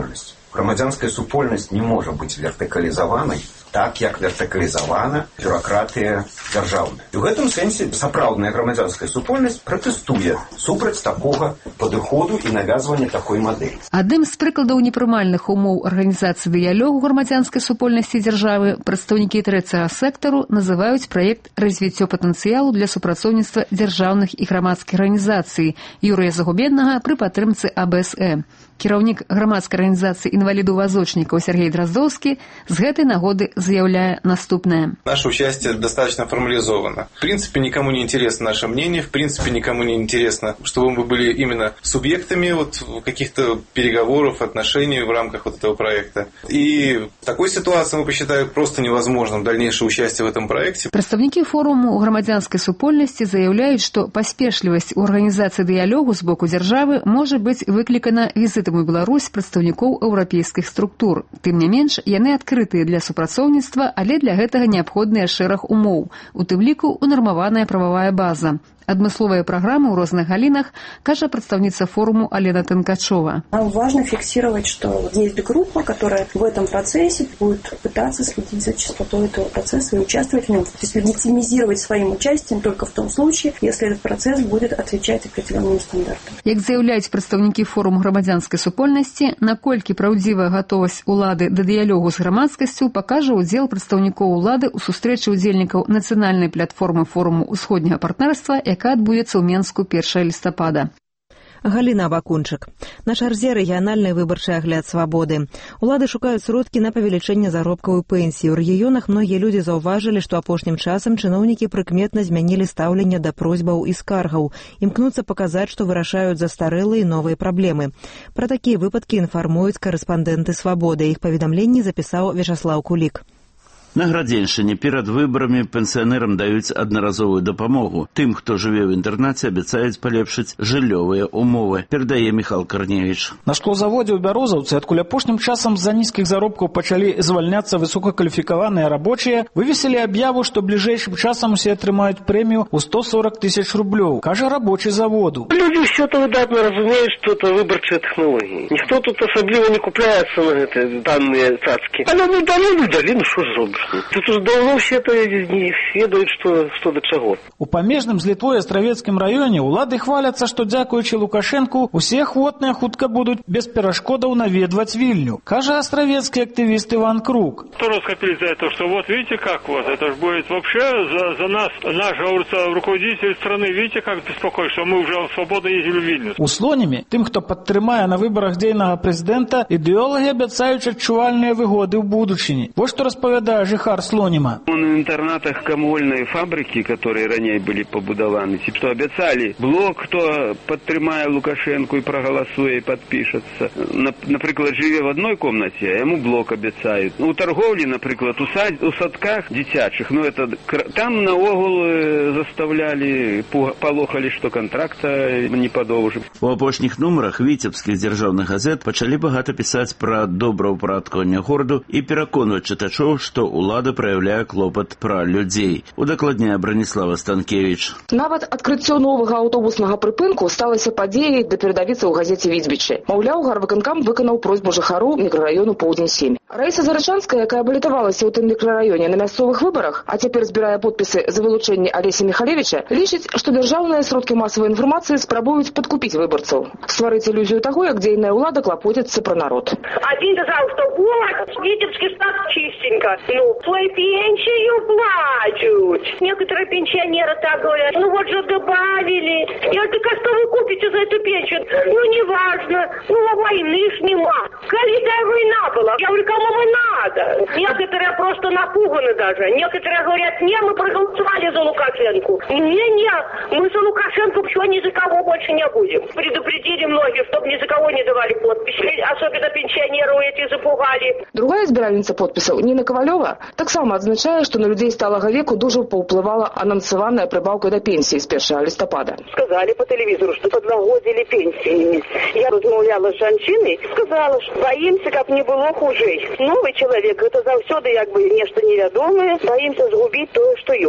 Грамадзянская супольнасць не можа быць вертыкалізаванай, так як вертыкалізавана бюракратыя дзяржаўная. І ў гэтым сэнсе сапраўдная грамадзянская супольнасць пратэстуе супраць такога падыходу і навязвання такой мадэлі. Адным з прыкладаў непрымальных умоў арганізацыі дыялогу грамадзянскай супольнасці дзяржавы прадстаўнікі трэцяга сектару называюць праект «Развіццё патэнцыялу для супрацоўніцтва дзяржаўных і грамадскіх арганізацый» Юрыя Загубеднага пры падтрымцы АБСЭ. Кіраўнік грамадскай арганізацыі інвалідаў-вазочнікаў Сергей Дроздовскі з гэтай нагоды заявляе наступное. Наше участие достаточно формализовано. В принципе, никому не интересно наше мнение, в принципе, никому не интересно, чтобы мы были именно субъектами каких-то переговоров, отношений в рамках этого проекта. И в такой ситуации мы посчитаем просто невозможным дальнейшее участие в этом проекте. Прадстаўнікі форуму грамадзянскай супольнасці заяўляюць, што паспешлівасць у арганізацыі дыялогу з боку дзяржавы можа быць выклікана візітам у Беларусь прадстаўнікоў еўрапейскіх структур. Тым не менш, яны адкрытыя для супрацоўніцтва, але для гэтага неабходныя шэраг умоў, у тым ліку унармаваная прававая база. Адмысловыя праграмы ў розных галінах, кажа прадстаўніца форуму Алена Тынкачова. Нам важно фиксировать, что есть группа, которая в этом процессе будет пытаться следить за частотой этого процесса и участвовать в нем. То есть легитимизировать своим участием только в том случае, если этот процесс будет отвечать определенным стандартам. Як заяўляюць прадстаўнікі форуму грамадзянскай супольнасці, наколькі праўдзівая гатовасць улады да дыялогу з грамадскасцю пакажа ўдзел прадстаўнікоў улады ў сустрэчы ўдзельнікаў нацыянальнай платформы форуму ўсходняга партнерства, яка адбудзецца ў Менску 1 лістапада. Галіна Абакунчык. На чарзе рэгіянальны выбарчы агляд свабоды. Улады шукаюць сродкі на павелічэнне заробкаў і пенсій. У рэгіёнах многія людзі заўважылі, што апошнім часам чыноўнікі прыкметна змянілі стаўленне да просьбаў і скаргаў. Імкнуцца паказаць, што вырашаюць застарэлыя і новыя праблемы. Пра такія выпадкі інфармуюць карэспандэнты свабоды. Іх паведамленні запісаў Вячаслаў Кулік. На Градзеншчыне перад выбарамі пенсіянерам даюць аднаразовую дапамогу. Тым, хто жыве ў інтэрнаце, абяцаюць палепшыць жыллёвыя умовы, перадае Міхал Карневіч. На шклозаводзе ў Бярозаўцы адкуль апошнім часам з-за нізкіх заробкаў пачалі звальняцца высокакваліфікаваныя рабочыя, вывесілі аб'яву, што бліжэйшым часам усе атрымаюць прэмію ў 140 000 рублёў, кажа рабочы заводу. Люди все-то выдатно разумеют, что это выборчие технологии. Никто тут особливо не купляется на эти данные цацки. А ну дали, ну что ж зробишь? Тут уже давно все это не ведают, что до чего. У памежным з Літвой Астравецкім раёне улады хваляцца, што дзякуючы Лукашэнку усе ахвотныя хутка будуць без перашкодаў наведваць Вільню, кажа астравецкі актывіст Иван Крук. Кто раскопили за это, что вот видите как вот, это же будет вообще за нас, наш, говорится, руководитель страны, видите как беспокоит, что мы уже свободно ездили в Вильнюс. У Слонімі, тым, хто падтрымае на выбарах дзейнага прэзідэнта, ідэолагі абяцаюць адчувальныя выгоды ў будучыні. Вот што распавядае жыхар Слоніма. На интернатах камольной фабрики, которые ранее были побудованы, что обещали блок, кто подтримає Лукашенко и проголосует и подпишется. Например, живе в одной комнате, а ему блок обещают. У торговли, например, у садках детячих, ну это там наогул заставляли, полохали, что контракта не подовжим. У апошніх нумарах віцебскіх дзяржаўных газет пачалі багата пісаць пра добраўпарадкаванне гораду і пераконваць чытачоў, што улада праяўляе клопат пра людзей. Удакладняе Браніслава Станкевіч. Нават адкрыццё новага аўтобуснага прыпынку сталася падзеяй да перадавіцца ў газеце «Віцбічы». Маўляў, гарвыканкам выканаў просьбу жыхару мікрараёну Поўдзень-7. Раіса Зарычанская, якая балітавалася ў тым мікрараёне на мясцовых выбарах, а цяпер збірае подпісы за вылучэнне Алеся Михалевича, лічыць, што дзяржаўныя сродкі масавай інфармацыі спрабуюць падкупіць выбарцаў. Стварыць ілюзію таго, як дзейная ўлада клапоціцца пра народ. Один сказал, что вот, Витебский штат чистенько. Ну, свою пенсию платят. Некоторые пенсионеры так говорят, ну вот же добавили. Я говорю, так а что вы купите за эту пенсию? Ну, неважно. Ну, а войны ж нема. Какая война была? Я говорю, кому мы надо? Некоторые просто напуганы даже. Некоторые говорят, не, мы проголосовали за Лукашенко. Не, мы за Лукашенко все ни за кого больше не будем. Предупредили многие, чтобы ни за кого не давали подписи. Особенно пенсионеры эти запугали. Другая збіральніца подпісаў, Ніна Кавалёва, таксама адзначае, што на людзей сталага веку дужа паўплывала анансаваная прыбаўка да пенсіі з 1 лістапада. Сказали по телевизору, что подлагодили пенсии. Я размовляла с жанчиной, сказала, что боимся, как не было хуже. Новый человек, это заўсёды как бы нечто невядомое, боимся сгубить то, что есть.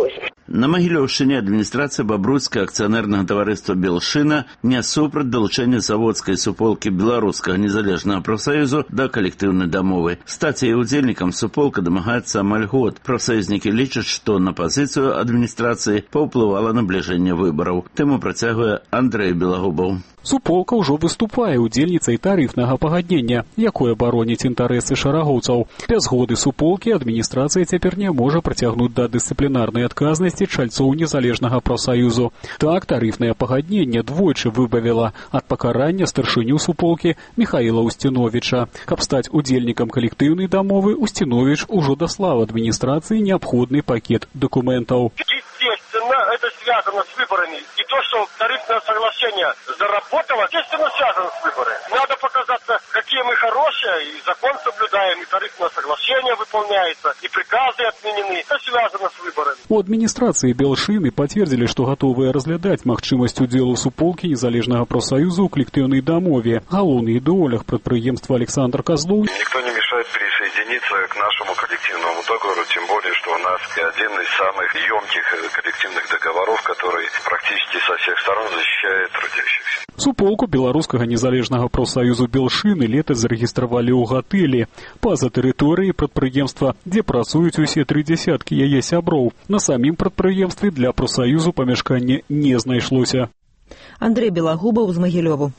На Магілёўшчыне адміністрацыя бабруйскага акцыянернага таварыства «Белшына» не супраць далучэння заводскай суполкі Беларускага незалежнага прафсаюзу да калектыўнай дамовы. Стаць яе удзельнікам суполка дамагаецца амаль год. Прафсаюзнікі лічаць, што на пазіцыю адміністрацыі паўплывала набліжэнне выбараў. Тэму працягвае Андрэй Белагубаў. Суполка ўжо выступае удзельніцай тарыфнага пагаднення, якое бароніць інтарэсы шарагоўцаў. Без згоды суполкі адміністрацыя цяпер не можа прыцягнуць да дысцыплінарнай адказнасці чальцоў незалежнага прафсаюзу. Так, тарыфнае пагадненне двойчы выбавіла ад пакарання старшыню суполкі Михаіла Устиновича. Каб стаць удзельнікам калектыўнай дамовы, Устинович ужо даслаў адміністрацыі неабходны пакет дакументаў. Это связано с выборами. И то, что тарифное соглашение заработало, естественно, связано с выборами. Надо показаться, какие мы хорошие, и закон соблюдаем, и тарифное соглашение выполняется, и приказы отменены. Это связано с выборами. У адміністрацыі Белшыны пацвердзілі, што гатовыя разглядаць магчымасць удзелу суполкі незалежнага прафсаюзу ў калектыўнай дамове. Галоўны ідэолог прадпрыемства Александр Козлов. Никто не мешает присоединиться к нашему коллективному договору, тем более, что у нас один из самых емких коллективных договоров, который практически со всех сторон защищает трудящихся. Суполку беларускага незалежнага прафсаюзу Белшыны летась зарэгістравалі ў гатэлі па-за тэрыторыі прадпрыемства, дзе працуюць усе 30 яе сяброў. На самім прадпрыемстве для прафсаюзу памяшкання не знайшлося. Андрэй Белагубаў з Магілёву.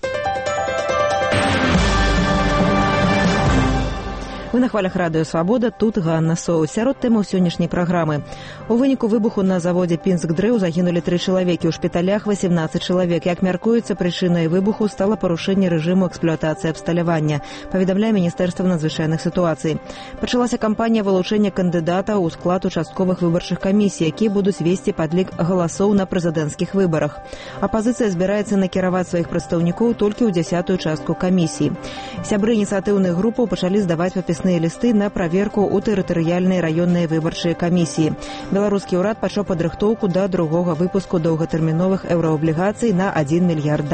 Вы на хвалях радыё «Свабода», тут Ганна Соу. Сярод тэмаў сённяшняй праграмы. У выніку выбуху на заводзе «Пінск Дрэў» загінулі 3 чалавекі, у шпіталях 18 чалавек. Як мяркуецца, прычынай выбуху стала парушэнне рэжыму эксплуатацыі абсталявання, паведамляе Міністэрства надзвычайных сітуацый. Пачалася кампанія вылучэння кандыдатаў у склад участковых выбарчых камісій, якія будуць весці падлік галасоў на прэзідэнцкіх выбарах. Апазіцыя збіраецца накіраваць сваіх прадстаўнікоў толькі ў 10-ю частку камісіі. Сябры ініцыятыўных групаў пачалі здаваць папісныя лісты на праверку ў тэрытарыяльныя раённыя выбарчыя камісіі. Беларускі ўрад пачаў падрыхтоўку да другога выпуску доўгатэрміновых еўрааблігацый на $1 мільярд.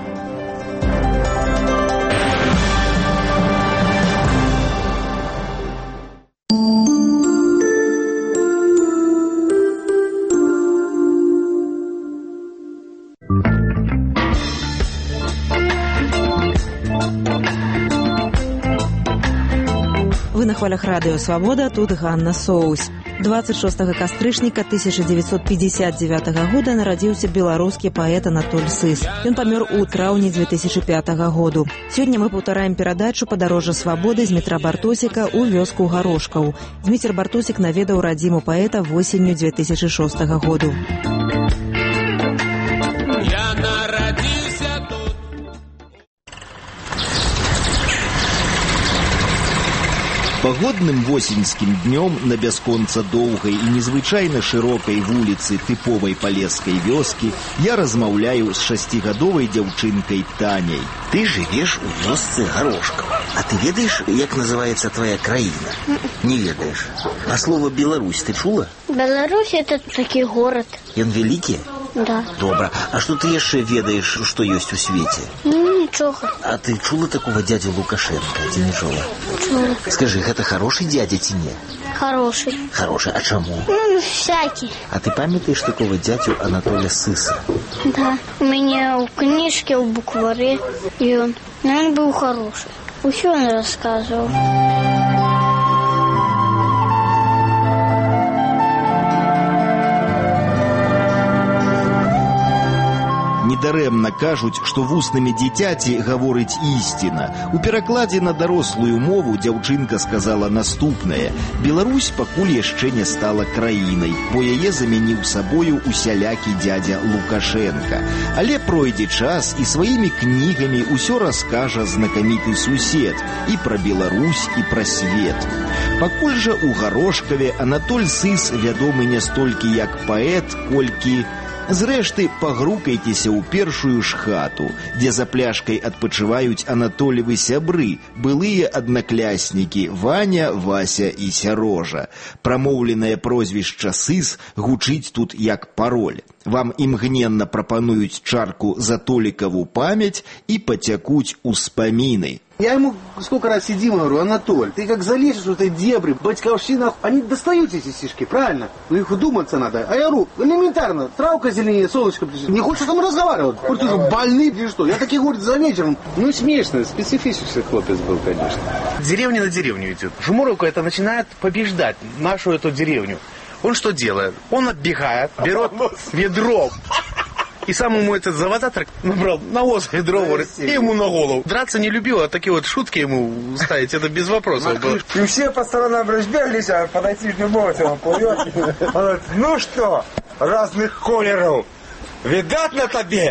Вы на хвалях радыё «Свабода», тут Ганна Соус. 26 кастрычніка 1959 года нарадзіўся беларускі паэт Анатоль Сыс. Ён памёр у траўні 2005 году. Сёння мы паўтараем перадачу «Падарожжа свабоды» з метра Бартосіка ў вёску Гарошкаў. Зміцер Бартосік наведаў радзіму паэта восенню 2006 году. Пагодным восеньскім днём на бясконца доўгай і незвычайна шырокай вуліцы тыповай палескай вёскі я размаўляю з 6гадовай дзяўчынкай Таняй. Ты живешь у вёсцы Горошкова. А ты ведаешь, як называется твоя краіна? Не ведаешь. А слово «Беларусь» ты чула? Беларусь — это такі город. Ён вялікі? Да. Добра. А что ты яшчэ ведаешь, что есть у свете? Ничего. А ты чула такого дядю Лукашенко, ці не чула? Чула. Скажи, гэта хороший дядя ці не? Хороший. Хороший. А чаму? Всякий. А ты памятаешь такого дядю Анатолия Сыса? Да. У меня в книжке, в букваре. И он был хороший. Усё он рассказывал. Недарэмна кажуць, што вуснамі дзіцяці гаворыць ісціна. У перакладзе на дарослую мову дзяўчынка сказала наступнае: «Беларусь пакуль яшчэ не стала краінай, бо яе замяніў сабою усялякі дзядзя Лукашенка. Але пройдзе час, і сваімі кнігамі ўсё раскажа знакаміты сусед і пра Беларусь, і пра свет». Пакуль жа у Гарошкаве Анатоль Сыс вядомы не столькі як паэт, колькі... Зрэшты, пагрукайцеся ў першую ж хату, дзе за пляшкай адпачываюць Анатолевы сябры, былыя аднакляснікі Ваня, Вася і Сярожа. Прамоўленае прозвішча Сыс гучыць тут як пароль. Вам імгненна прапануюць чарку за Толікаву памяць і пацякуць успаміны. Я ему сколько раз сидим, говорю: Анатоль, ты как залезешь в этой дебри, батьковщина, они достают эти стишки, правильно? Ну их думаться надо. А я говорю, элементарно, травка зеленее, солнышко пришли. Не хочешь там разговаривать? Говорю, ты же больный или что? Я такие, говорит, за вечером. Ну смешно, специфический хлопец был, конечно. Деревня на деревню идет. Жмуровка это начинает побеждать нашу эту деревню. Он что делает? Он отбегает, берет ведро. И сам ему этот заводатор набрал навоз ведро, говорит, и ему на голову. Драться не любил, а такие вот шутки ему ставить, это без вопросов было. И все по сторонам разбеглись, а подойти к нему, он плывет. Он говорит, ну что, разных колеров, видать на тебе?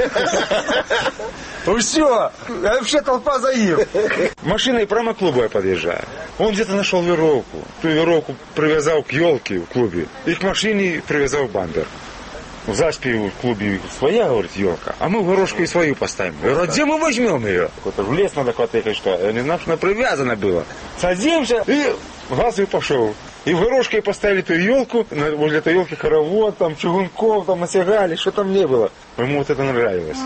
Ну все, вообще толпа за ним. Машиной прямо к клубу я подъезжаю. Он где-то нашел веревку. Ту веревку привязал к елке в клубе и к машине привязал бампер. В заспе в клубе своя, говорит, елка, а мы в горошку и свою поставим. Я говорю, а где мы возьмем ее? В лес надо хватать, что я не знаю, что она привязана была. Садимся, и газ и пошел. И в горошке поставили эту елку, возле этой елки хоровод, там чугунков, там насягали, что там не было. Ему вот это нравилось.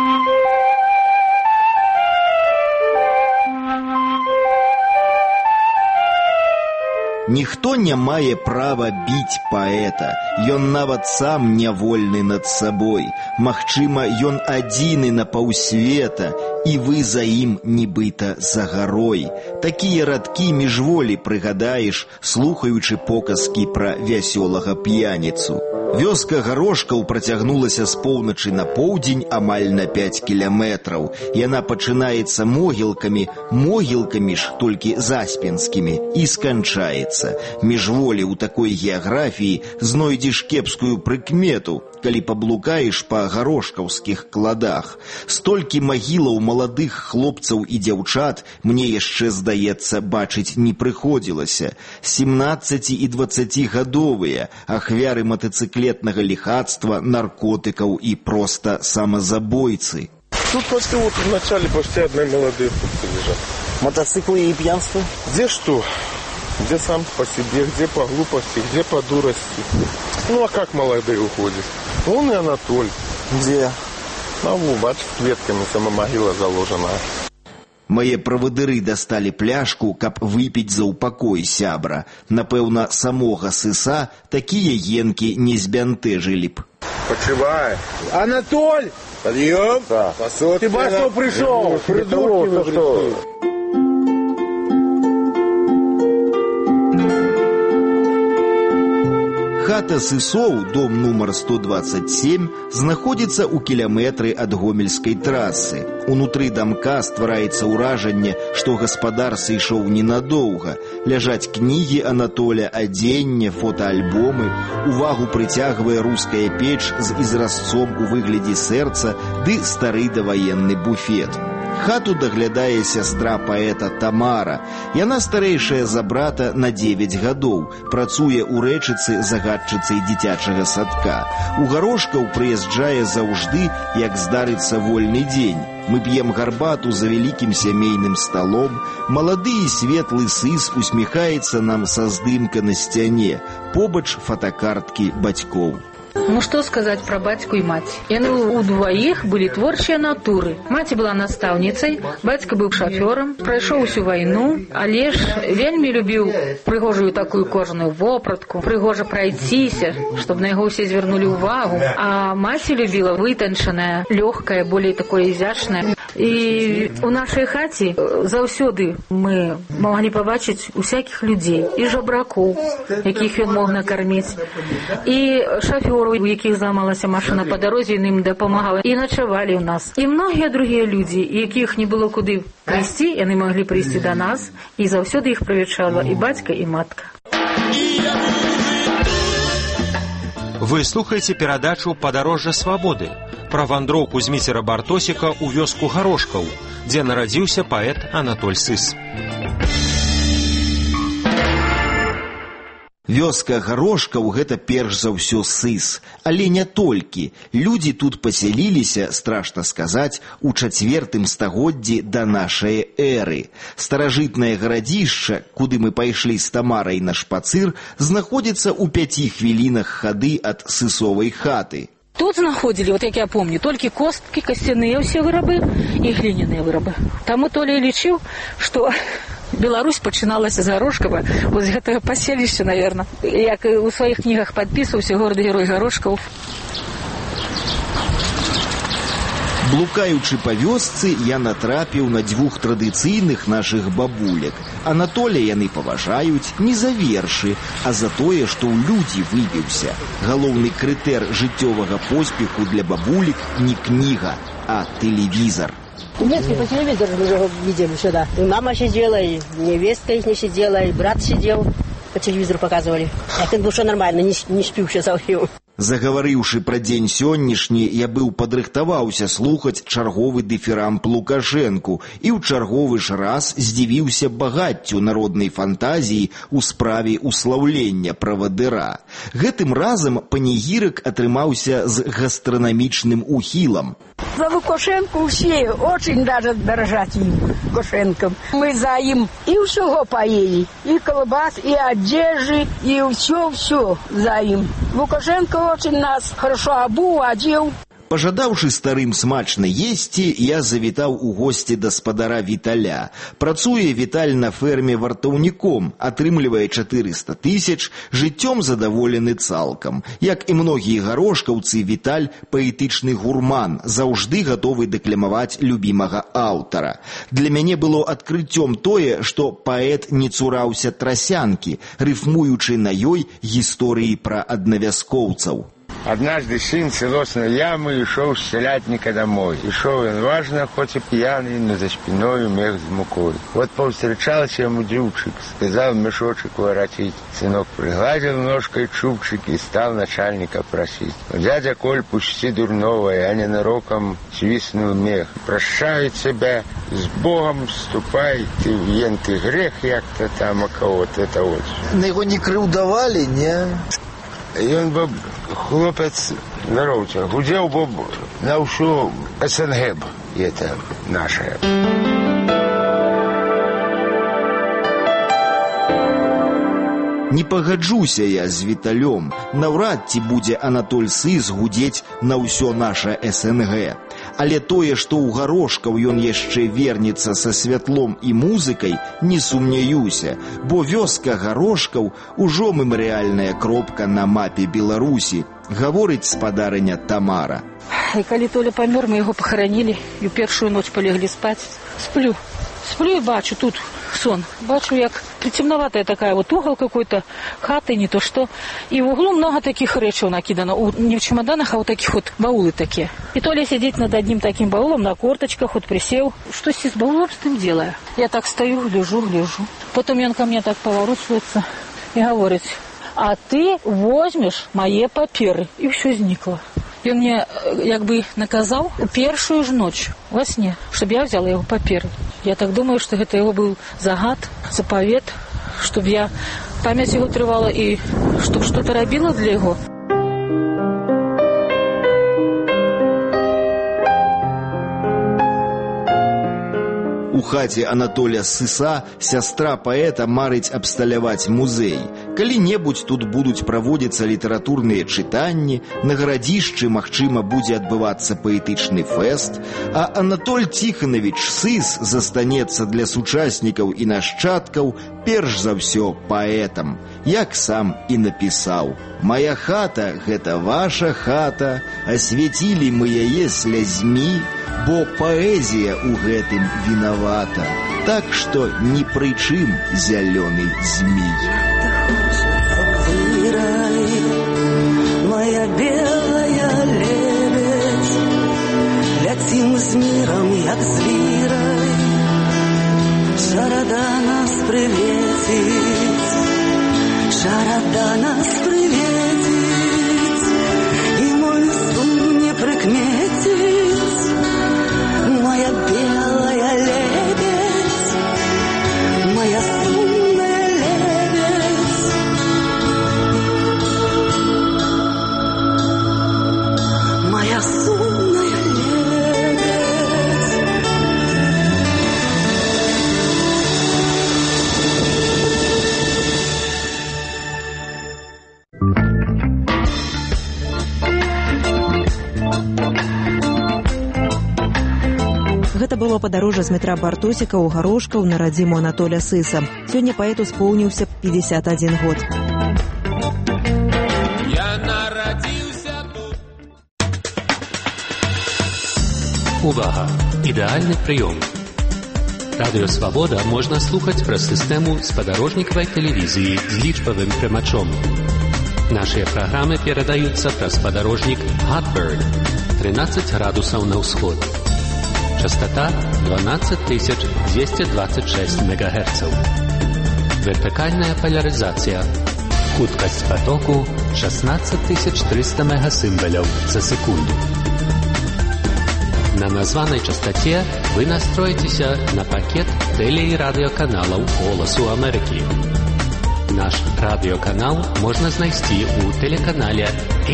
Ніхто не мае права біць паэта. Ён нават сам нявольны над сабой. Магчыма, ён адзіны на паўсвета, і вы за ім нібыта за гарой. Такія радкі міжволі прыгадаеш, слухаючы показкі пра вясёлага п'яніцу. Вёска Гарошкаў працягнулася з поўначы на поўдзень амаль на 5 кіламетраў. Яна пачынаецца могілкамі, могілкамі ж толькі заспенскімі, і сканчаецца. Міжволі ў такой геаграфіі знойдзеш кепскую прыкмету, калі паблукаеш па гарошкаўскіх кладах. Столькі магілаў маладых хлопцаў і дзяўчат мне яшчэ, здаецца, бачыць не прыходзілася. 17- і 20-гадовыя, ахвяры матацыклетнага ліхацтва, наркотыкаў і проста самазабойцы. Тут почти вот в начале почти одни молодые хлопцы лежат. Мотоциклы и пьянство? Где что? Где сам по себе, где по глупости, где по дурости. Ну а как молодые уходят? Он и Анатоль. Где? Ну, бачишь, клетками сама могила заложена. Мае правадыры дасталі пляшку, каб выпіць за ўпакой сябра. Напэўна, самога сыса такія енкі не збянтэжылі б. Почивай. Анатоль! Подъем. Да. Ты басов пришел. Придурки вы пришли. Хата Сысоў, дом нумар 127, знаходзіцца ў кіляметры ад гомельскай трасы. Унутры дамка ствараецца ўражанне, што гаспадар сышоў ненадоўга. Ляжаць кнігі Анатоля, адзенне, фотоальбомы. Увагу прыцягвае руская печ з ізразцом у выглядзе сэрца ды стары даваенны буфет. Хату даглядае сястра паэта Тамара. Яна старэйшая за брата на 9 гадоў. Працуе ў рэчыцы загадчыцай дзіцячага садка. У Гарошкаў прыязджае заўжды, як здарыцца вольны дзень. Мы п'ем гарбату за вялікім сямейным сталом. Малады і светлы сыс усміхаецца нам са здымка на сцяне. Побач фотокарткі бацькоў. Ну что сказать про батьку и мать? Яны у двоих были творчие натуры. Мать была наставницей, батька был шофером, пройшоў усю войну, але ж вельмі любіў прыгожую такую кожаную вопратку, прыгожа пройціся, чтобы на яго все звярнули увагу. А маці любила вытанчанае, легкое, более такое изящное. И у нашей хаце заўсёды мы могли побачыць усяких людей, и жабракоў, якіх ён мог накормить, и шофёраў, у якіх зламалася машина по дарозе, ім дапамагала, і начавалі ў нас. І многія другія людзі, якіх не было куды прыйсці, яны маглі прыйсці да нас, і заўсёды іх прывячала і бацька, і матка. Вы слухаеце перадачу «Падарожжа свабоды» пра вандроўку Зміцера Бартосіка ў вёску Гарошкаў, дзе нарадзіўся паэт Анатоль Сыс. Вёска Гарошкаў – гэта перш за ўсё сыс. Але не толькі. Людзі тут пасяліліся, страшна сказаць, у 4 стагоддзі да нашай эры. Старажытнае гарадзішча, куды мы пайшлі з Тамарай на шпацыр, знаходзіцца ў 5 хвілінах хады ад сысовай хаты. Тут знаходзілі, вот як я помню, толькі косткі, касцяныя ўсе вырабы і гліняныя вырабы. Таму Толя лічыў, што Беларусь пачыналася з Гарошкава, вот з гэтага паселішча, наверное. Як у сваіх кнігах падпісваўся горад-герой Гарошкаў. Блукаючы па вёсцы, я натрапіў на дзвюх традыцыйных нашых бабулек. Анатоля яны паважаюць не за вершы, а за тое, што ў людзі выбіўся. Галоўны крытэр жыццёвага поспеху для бабулек не кніга, а тэлевізор. Детки по телевизору уже видели сюда. И мама сидела, и невестка их не сидела, и брат сидел. По телевизору показывали. Я был что нормально, не сплю все совсем. Загаварыўшы пра дзень сённяшні, я быў падрыхтаваўся слухаць чарговы дыферамб Лукашэнку і ў чарговы ж раз здзівіўся багаццю народнай фантазіі ў справе услаўлення правадыра. Гэтым разам панегірык атрымаўся з гастранамічным ухілам. За Лукашенко все очень даже дорожат им, Лукашенком. Мы за им и всего поели, и колбас, и одежды, и все за им. Лукашенко очень нас хорошо обул, одел. Пажадаўшы старым смачна есці, я завітаў у госці да спадара Віталя. Працуе Віталь на ферме вартаўніком, атрымлівае 400 000, жыццём задаволены цалкам. Як і многія гарошкаўцы, Віталь паэтычны гурман, заўжды гатовы дэкламаваць любімага аўтара. Для мяне было адкрыццём тое, што паэт не цураўся трасянкі, рыфмуючы на ёй гісторыі пра аднавяскоўцаў. Однажды сын с силосной ямы и шел с селятника домой. И шел он важно, хоть и пьяный, но за спиной мех с мукой. Вот повстречался ему дюбчик, сказал мешочек воротить. Сынок пригладил ножкой чубчик и стал начальника просить. Дядя Коль, пусти дурного, я ненароком свистнул мех. Прощаю тебя, с Богом ступай, ты венты грех, як-то там, а кого-то это вот. На его не крыўдавалі, не? И он был хлопец здоровча, гудел бы на всю СНГ, это наше. Не пагаджуся я з Віталём. Наўрад ці будзе Анатоль Сыс гудзець на ўсё наша СНГ. Але тое, што ў Гарошкаў ён яшчэ вернецца са святлом і музыкай, не сумняюся, бо вёска Гарошкаў ужо мемарыяльная кропка на мапе Беларусі, гаворыць спадарыня Тамара. І калі Толя памёр, мы яго пахаранілі і ў першую ноч палеглі спаць. Сплю і бачу тут сон. Бачу, як притемноватая такая вот угол какой-то, хаты, не то что. И в углу много таких рэчаў накидано. Не в чемоданах, а вот таких вот баулы такие. И Толя сидит над одним таким баулом на корточках, вот присел. Что с баулом с ним делаю? Я так стою, гляжу. Потом он ко мне так поворачивается и говорит: а ты возьмешь мои паперы. И все зникло. И он мне як бы наказал першую ж ночь во сне, чтобы я взяла его паперы. Я так думаю, что это его был загад, заповед, чтобы я память его трывала и чтобы что-то робила для его. У хаце Анатоля Сыса сястра паэта марыць абсталяваць музей. Калі-небудзь тут будуць праводзіцца літаратурныя чытанні, на гарадзішчы, магчыма, будзе адбывацца паэтычны фэст, а Анатоль Тихонович Сыс застанецца для сучаснікаў і нашчадкаў перш за ўсё паэтам, як сам і напісаў: «Моя хата – гэта ваша хата, асвяцілі мы яе слязьмі, бо паэзія ў гэтым вінавата, так што ні пры чым зялёны змей». Моя белая лебедь, летим с миром, як с лирой, шарада нас приветит, шарада нас приветит, и мой сум не прикметит. Моя белая лебедь, моя сумная лебедь, моя сумная лебедь. Чарговае падарожжа з метра Бартосіка ў Гарошкаў на радзіму Анатоля Сыса. Сёння паэту споўніўся 51 год. Увага! Ідэальны прыём. Радыё «Свабода» можна слухаць праз сістэму спадарожнікавай тэлевізіі з лічбавым прымачом. Нашыя праграмы перадаюцца праз спадарожнік Hotbird 13 градусаў на ўсход. Частота 12226 МГц. Вертыкальная поляризация. Хуткасць потоку 16300 мегасимволів за секунду. На названной частоте вы настроитесь на пакет теле- и радиоканалов «Голосу Америки». Наш радиоканал можно знайсці у телеканале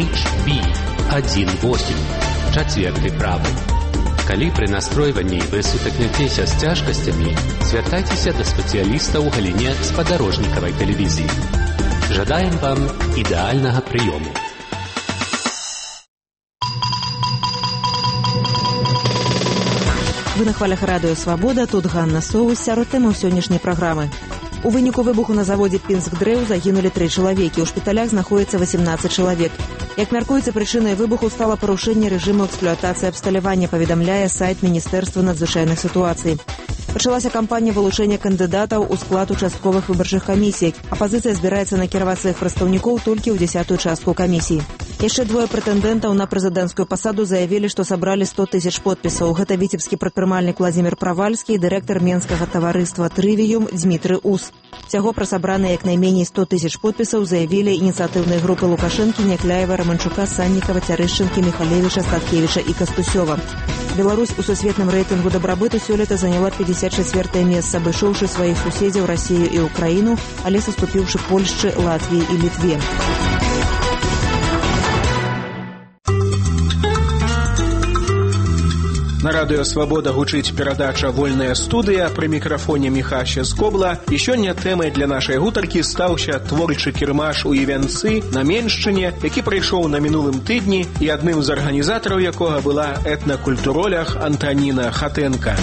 HB18, четвертый правый. Калі при настройванні вы сутыкнетеся з цяжкасцямі, звяртайцеся да спецыяліста ў галіне спадарожнікавай тэлевізіі. Жадаем вам ідэальнага прыёму. Вы на хвалях радыё «Свабода», тут Ганна Соус, сярод тэмаў сённяшняй праграмы. У выніку выбуху на заводзе «Пінск Дрэў» загінулі 3 чалавекі, у шпіталях знаходзіцца 18 чалавек. Як мяркуецца, прычынай выбуху стала парушэнне рэжыму эксплуатацыі абсталявання, паведамляе сайт Міністэрства надзвычайных сітуацый. Пачалася кампанія вылучэння кандыдатаў у склад участковых выбарчых камісій. Апазіцыя збіраецца накіраваць сваіх прадстаўнікоў толькі ў 10-ю частку камісіі. Яшчэ 2 прэтэндэнтаў на прэзідэнцкую пасаду заявілі, што сабралі 100 000 подпісаў. Гэта віцебскі прадпрымальнік Владзімір Правальскі і дырэктар менскага таварыства «Трывіюм» Дзмітрый Ус. Всяго пра сабраныя як найменей 100 000 подпісаў заявілі ініцыятыўныя групы Лукашэнкі, Някляева, Романчука, Саннікава, Цярэшчынкі, Міхалевіча, Статкевіча і Кастусёва. Беларусь у сусветным рэйтынгу дабрабыту сёлета заняла 54-е месца, абышоўшы сваіх суседзяў Расію і Украіну, але саступіўшы Польшчы, Латвіі і Літве. На радыё «Свабода» гучыць перадача «Вольная студыя», пры мікрафоне Міхася Скобла. І сёння тэмай для нашай гутаркі стаўся творчы кірмаш у Івянцы на Меншчыне, які прайшоў на мінулым тыдні, і адным з арганізатараў якога была этнакультуролях Антаніна Хатэнка.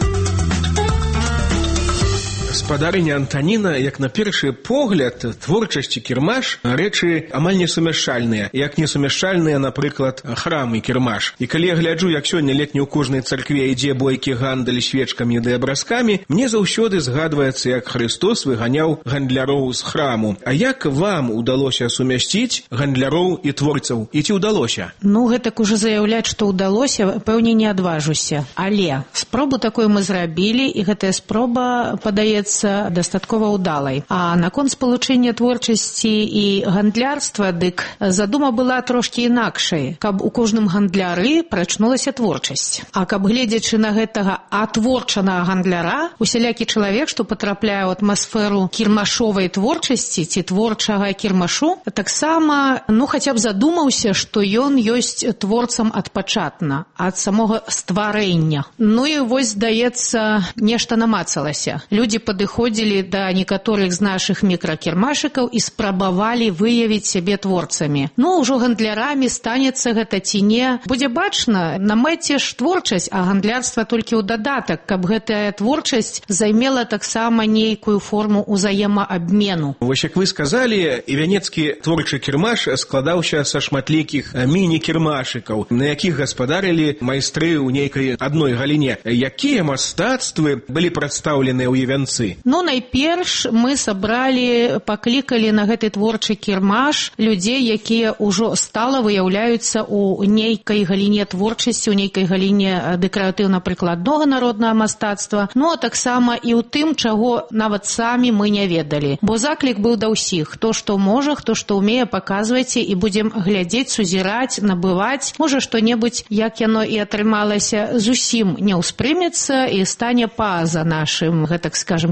Гаспадарыня Антаніна, як на першы погляд, творчасць і кірмаш рэчы амаль несумяшчальныя, як несумяшчальныя, напрыклад, храм і кірмаш. І калі я гляджу, як сёння летні ў кожнай царкве ідзе бойкі гандаль свечкамі ды абразкамі, мне заўсёды згадваецца, як Христос выганяў гандляроў з храму. А як вам удалося сумясціць гандляроў і творцаў? І ці ўдалося? Гэтак ужо заяўляць, што ўдалося, пэўне не адважуся. Але спробу такую мы зрабілі, і гэтая спроба падаецца дастаткова ўдалай. А наконт спалучэння творчасці і гандлярства, дык задума была трошкі інакшай, каб у кожным гандляры прачнулася творчасць. А каб гледзячы на гэтага атворчанага гандляра, усялякі чалавек, што патрапляе ў атмасферу кірмашовай творчасці ці творчага кірмашу, таксама, хаця б задумаўся, што ён ёсць творцам адпачатна, ад самога стварэння. І вось, здаецца, нешта намацалася. Людзі падыходзілі да некаторых з нашых мікракірмашыкаў і спрабавалі выявіць сябе творцамі. Ужо гандлярамі станецца гэта ці не. Будзе бачна, на мэце ж творчасць, а гандлярства толькі ў дадатак, каб гэтая творчасць займела таксама нейкую форму ўзаемаабмену. Вось як вы сказалі, івянецкі творчы кірмаш складаўся са шматлікіх міні-кірмашыкаў, на якіх гаспадарылі майстры ў нейкай адной галіне. Якія мастацтвы былі прадстаўленыя ў Івянцы? Найперш мы сабралі, паклікалі на гэты творчы кірмаш людзей, якія ўжо стала выяўляюцца ў нейкай галіне творчасці, ў нейкай галіне дэкаратыўна-прыкладнога народнага мастацтва, а таксама і ў тым, чаго нават самі мы не ведалі. Бо заклік быў да ўсіх. Хто што можа, хто што ўмее, паказвайце, і будзем глядзець, сузіраць, набываць. Можа, што-небудзь, як яно і атрымалася, зусім не ўспрымецца і стане па-за нашым, гэтак скажем,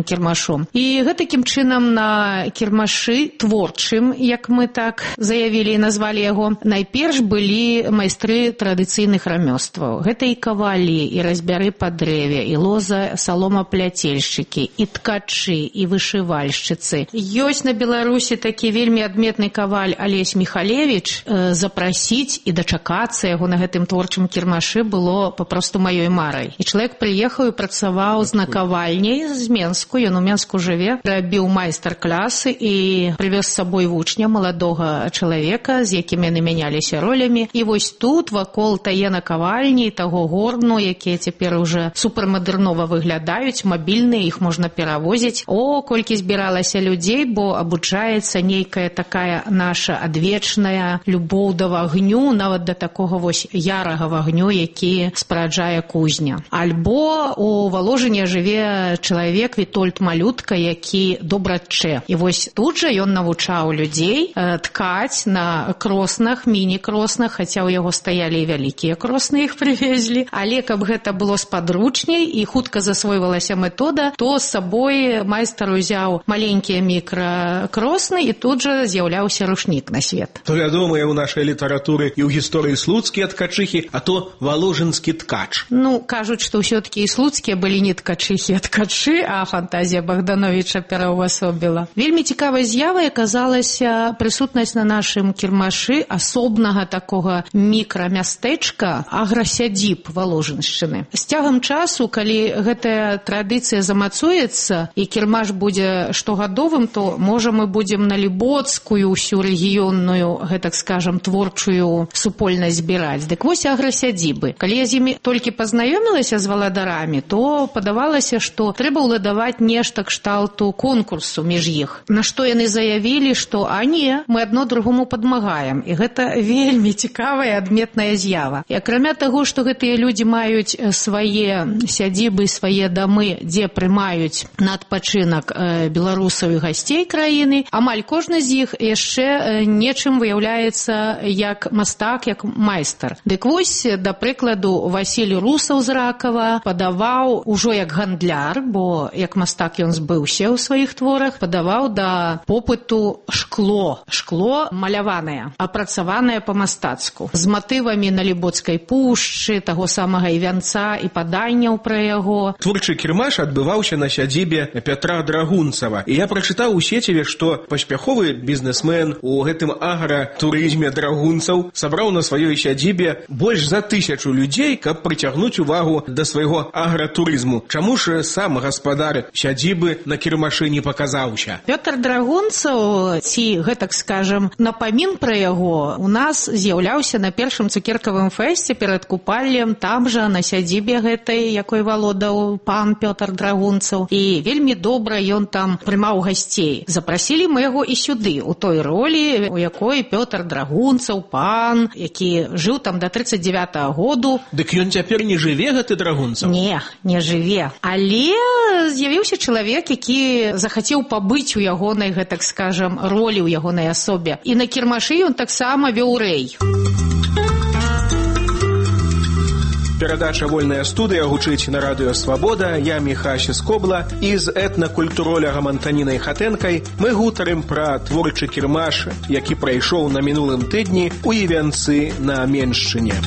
кірмашом. І гэтакім чынам на кірмашы творчым, як мы так заявілі і назвалі яго, найперш былі майстры традыцыйных рамёстваў. Гэта і кавалі, і разьбяры па дрэве, і лоза саломапляцельшчыкі, і ткачы, і вышывальшчыцы. Ёсць на Беларусі такі вельмі адметны каваль Алесь Михалевич. Запрасіць і дачакацца яго на гэтым творчым кірмашы было папросту маёй марай. І чалавек прыехаў і працаваў з накавальняй з Менску, ён у Менску жыве, рабіў майстар-класы і прывёз з сабой вучня, маладога чалавека, з якім яны мяняліся ролямі. І вось тут, вакол тае накавальні, таго горну, якія цяпер уже супермадэрнова выглядаюць, мабільныя, іх можна перавозіць. О, колькі збіралася людзей, бо абучаецца нейкая такая наша адвечная любоў да вагню, нават да такога вось ярага вагню, які спараджае кузня. Альбо у Валожыне жыве чалавек Вітольд Малютка, які добра тчэ. І вось тут жа ён навучаў людзей ткаць на кроснах, міні-кроснах, хаця ў яго стаялі і вялікія кросны, іх прывезлі. Але каб гэта было спадручней і хутка засвойвалася метода, то з сабой майстар узяў маленькія мікракросны і тут жа з'яўляўся рушнік на свет. То вядомыя ў нашай літаратуры і ў гісторыі слуцкія ткачыхі, а то валожынскі ткач. Ну, кажуць, што ўсё-такі і слуцкія былі не ткачыхі, а ткачы, а фантазія Богдановича пераўвасобіла. Вельмі цікавай з'явай аказалася прысутнасць на нашым кірмашы асобнага такога мікрамястэчка аграсядзіб Валожыншчыны. З цягам часу, калі гэтая традыцыя замацуецца і кірмаш будзе штогадовым, то, можа, мы будзем на Ліботскую ўсю рэгіённую, гэтак скажам, творчую супольнасць збіраць. Дык вось аграсядзібы. Калі я з імі толькі пазнаёмілася з валадарамі, то падавалася, што трэба ўладаваць нешта кшталту конкурсу між іх. На што яны заявілі, што а не, мы адно другому падмагаем. І гэта вельмі цікавая адметная з'ява. І акрамя таго, што гэтыя людзі маюць свае сядзібы, свае дамы, дзе прымаюць на адпачынак беларусаў і гасцей краіны, амаль кожны з іх яшчэ нечым выяўляецца як мастак, як майстар. Дык вось, да прыкладу, Васіль Русаў з Ракава падаваў ужо як гандляр, бо як мастак ён збыўся ў сваіх творах, падаваў да попыту шкло. Шкло маляванае, апрацаванае па-мастацку, з матывамі на Ліботскай пушчы, таго самага і вянца, і паданняў пра яго. Творчы кірмаш адбываўся на сядзібе Пятра Драгунцава. І я прачытаў у сеціве, што паспяховы бізнесмен у гэтым агратурызме драгунцаў сабраў на сваёй сядзібе больш за 1000 людзей, каб прыцягнуць увагу да свайго агратурызму. Чаму ж сам гаспадар сядзібы на кірмашы не паказаўся? Пётр Драгунцаў, ці гэтак скажам, напамін пра яго у нас з'яўляўся на першым цукеркавым фэсце перад купаллем, там жа на сядзібе гэтай, якой валодаў пан Пётр Драгунцаў. І вельмі добра ён там прымаў гасцей. Запрасілі мы яго і сюды, у той ролі, у якой Пётр Драгунцаў, пан, які жыў там да 39-го году. Дык ён цяпер не жыве, гэты Драгунцаў? Не жыве. Але з'явіўся чалавек, які захацеў пабыць у ягонай, гэтак скажам, ролі ў ягонай асобе. І на кірмашы ён таксама вёў рэй. Перадача «Вольная студыя» гучыць на радыё «Свабода». Я Міхася Скобла. І з этнакультуролягам Антанінай Хатэнкай мы гутарым пра творчы кірмаш, які прайшоў на мінулым тыдні ў Івянцы на Меншчыне.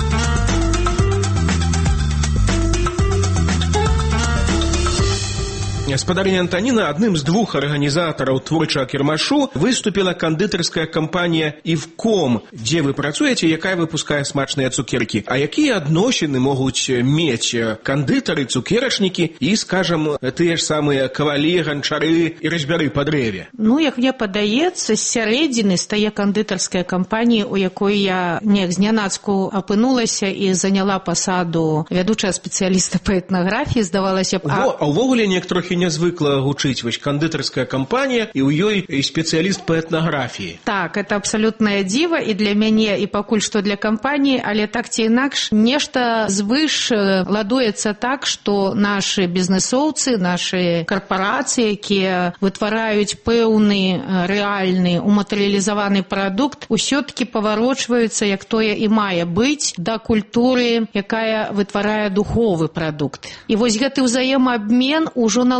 Гаспадарыня Антаніна, адным з двух арганізатараў творчага кірмашу выступіла кандытарская кампанія «Івком», дзе вы працуеце, якая выпускае смачныя цукеркі. А якія адносіны могуць мець кандытары, цукерачнікі і, скажам, тыя ж самыя кавалі, ганчары і разьбяры па дрэве? Ну, як мне падаецца, з сярэдзіны стае кандытарская кампанія, у якой я неяк знянацку апынулася і заняла пасаду вядучага спецыяліста па этнаграфіі, здавалася б. А ўвогуле неяк трохі нязвыкла гучыць, вось кандытарская кампанія, і ў ёй спецыяліст па этнаграфіі. Так, это абсалютнае дзіва і для мяне, і пакуль што для кампаніі, але так ці інакш, нешта звыш ладуецца так, што нашы бізнесоўцы, нашы карпарацыі, якія вытвараюць пэўны рэальны уматэрыялізаваны прадукт, усё-такі паварочваюцца, як тое і мае быць, да культуры, якая вытварае духовы прадукт. І вось гэты ўзаемаабмен ужо наладжваецца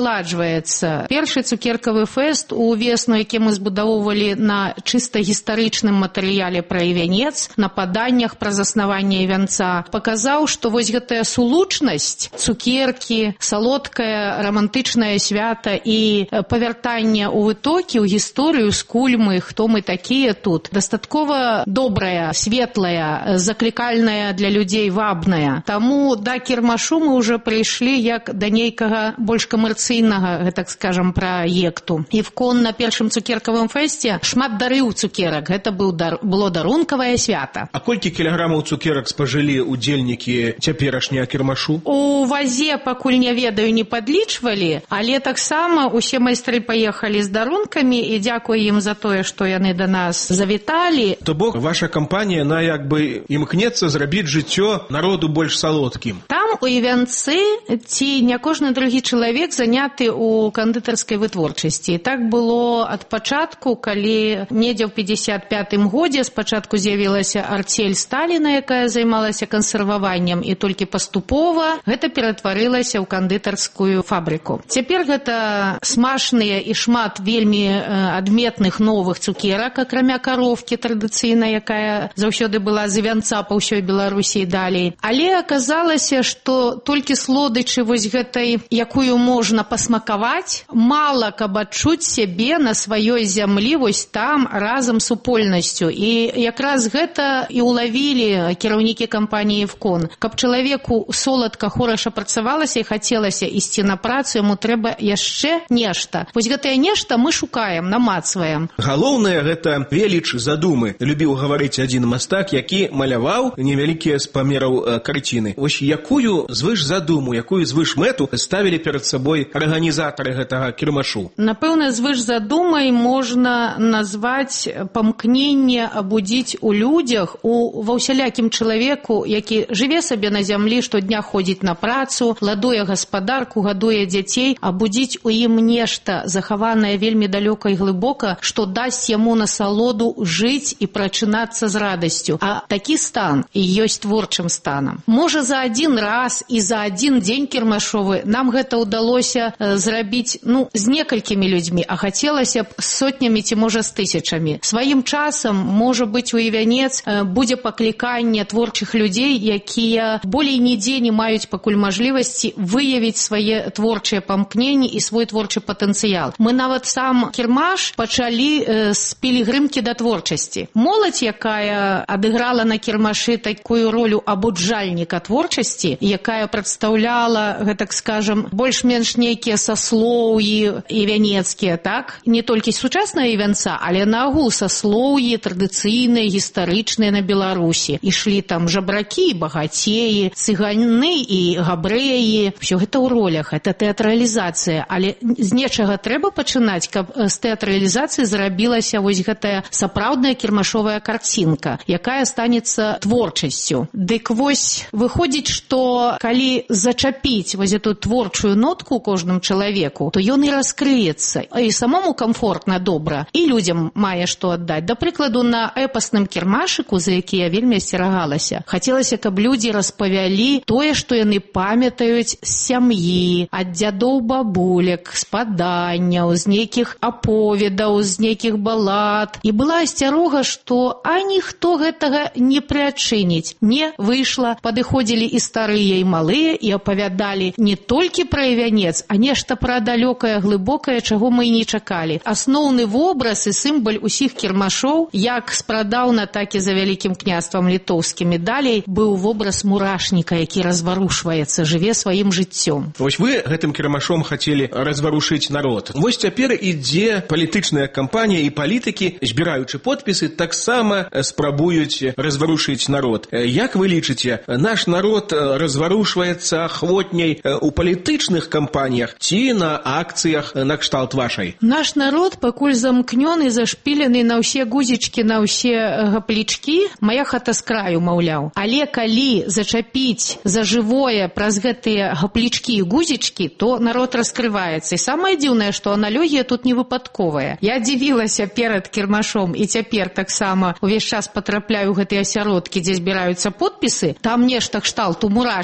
наладжваецца. Першы цукеркавы фэст увесну, які мы збудоўвалі на чыста гістарычным матэрыяле пра івянец, на паданнях пра заснаванне івянца, паказаў, што вось гэтая сулучнасць, цукеркі, салодкае, рамантычнае свята і павяртанне ў вытокі, ў гісторыю, скуль мы, хто мы такія тут, дастаткова добрая, светлая, заклікальная для людзей, вабная. Таму да кірмашу мы ўжо прыйшлі як да нейкага больш камерцыйнага, так скажам, праекту. Івкон на першым цукеркавым фэсце шмат дарыў цукерак. Гэта было дарункавае свята. А колькі кілаграмаў цукерак спажылі удзельнікі цяперашняга кірмашу? У вазе пакуль не ведаю, не падлічвалі, але таксама усе майстры паехалі з дарункамі і дзякую ім за тое, што яны да нас завіталі. То бок ваша кампанія, на як бы імкнецца зрабіць жыццё народу больш салодкім. Там у івянцы ці не кожны другі чалавек заняты ў кандытарскай вытворчасці. І так было ад пачатку, калі недзе ў 55-м годзе спачатку з'явілася арцель Сталіна, якая займалася кансерваваннем, і толькі паступова гэта ператварылася ў кандытарскую фабрыку. Цяпер гэта смачныя і шмат вельмі адметных новых цукерак, акрамя каровкі традыцыйнай, якая заўсёды была з івянца па ўсёй Беларусі і далей. Але аказалася, што толькі слодычы вось гэтай, якую можна пасмакаваць, мала каб адчуць сябе на сваёй зямлі вось там разам з супольнасцю. І якраз гэта і ўлавілі кіраўнікі кампаніі «Івкон». Каб чалавеку соладка, хораша працавалася і хацелася ісці на працу, яму трэба яшчэ нешта. Вось гэтае нешта мы шукаем, намацваем. Галоўнае гэта веліч задумы. Любіў гаварыць адзін мастак, які маляваў невялікія з памераў карціны. Вось якую звыш задуму, якую звыш мэту ставілі перад сабой арганізатары гэтага кірмашу? Напэўна, звыш задумай можна назваць памкненне абудзіць у людзях, ва ўсялякім чалавеку, які жыве сабе на зямлі, штодня ходзіць на працу, ладуе гаспадарку, гадуе дзяцей, абудзіць у ім нешта захаванае вельмі далёка і глыбока, што дасць яму насалоду жыць і прачынацца з радасцю. А такі стан і ёсць творчым станам. Можа, за адзін раз і за адзін дзень кірмашовы нам гэта ўдалося зрабіць, з некалькімі людзьмі, а хацелася б з сотнямі ці, можа, з тысячамі. Сваім часам, можа быць, у івянец будзе пакліканне творчых людзей, якія болей нідзе не маюць пакуль мажлівасці выявіць свае творчыя памкненні і свой творчы патэнцыял. Мы нават сам кірмаш пачалі з пілігрымкі да творчасці. Моладзь, якая адыграла на кірмашы такую ролю абуджальніка творчасці, якая прадстаўляла, гэтак скажам, больш-менш нейкія саслоўі івянецкія, так? Не толькі сучаснага івянца, але наогул саслоўі традыцыйныя, гістарычныя на Беларусі. Ішлі там жабракі і багацеі, цыганы і габрэі. Всё гэта ў ролях, гэта тэатралізацыя. Але з нечага трэба пачынаць, каб з тэатралізацыі зрабілася вось гэтая сапраўдная кірмашовая карцінка, якая станецца творчасцю. Дык вось выходзіць, што калі зачапіць вось эту творчую нотку кожнаму чалавеку, то ён і раскрыецца. І самому комфортна, добра, і людзям мае што аддаць. Да прыкладу, на эпасным кірмашыку, за які я вельмі асцерагалася, хацелася, каб людзі распавялі тое, што яны памятаюць з сям'і, ад дзядоў, бабулек, з паданняў, з нейкіх аповедаў, з нейкіх балад. І была асцярога, што ніхто гэтага не прыадчыніць. Не выйшла. Падыходзілі і старыя, і малыя, і апавядалі не толькі пра івянец, а нешта пра далёкае, глыбокае, чаго мы і не чакалі. Асноўны вобраз і сімвал усіх кірмашоў, як спрадаўна, так і за Вялікім княствам літоўскім і далей, быў вобраз мурашніка, які разварушваецца, жыве сваім жыццём. Вось вы гэтым кірмашом хацелі разварушыць народ. Вось цяпер ідзе палітычная кампанія, і палітыкі, збіраючы подпісы, таксама спрабуюць разварушыць народ. Як вы лічыце, наш народ разварушваецца ахвотняй у палітычных кампаніях ці на акцыях накшталт вашай? Наш народ пакуль замкнёны, зашпілены на ўсе гузічкі, на ўсе гаплічкі. Мая хата з краю, маўляў. Але калі зачапіць за жывое праз гэтыя гаплічкі і гузічкі, то народ раскрываецца. І самае дзіўнае, што аналогія тут не выпадковая. Я дзівілася перад кірмашом і цяпер таксама увесь час патрапляю ў гэтыя асяродкі, дзе збіраюцца подпісы. Там нешта кшталту мурашніка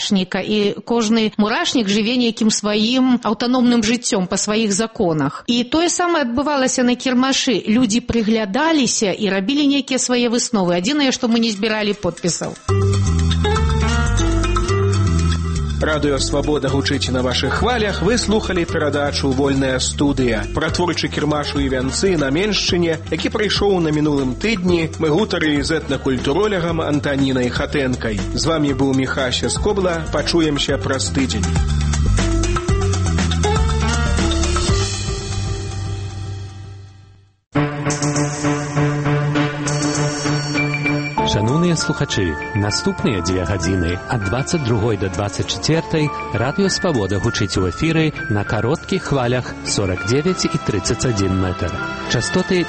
мурашніка, і кожны мурашнік жыве нейкім сваім аўтаномным жыццём па сваіх законах. І тое самае адбывалася на кірмашы. Людзі прыглядаліся і рабілі нейкія свае высновы. Адзінае, што мы не збіралі подпісаў. Радыё «Свабода» гучыць на вашых хвалях. Вы слухалі перадачу «Вольная студыя». Пра творчы кірмаш у Івянцы на Меншчыне, які прайшоў на мінулым тыдні, мы гутарылі з этнакультуролягам Антанінай Хатэнкай. З вамі быў Міхася Скобла. Пачуемся праз тыдзень. Шановныя слухачы, наступныя 2 гадзіны ад 22 до 24 радыё «Свабода» гучыць у эфіры на кароткіх хвалях 49 і 31 метр. Частоты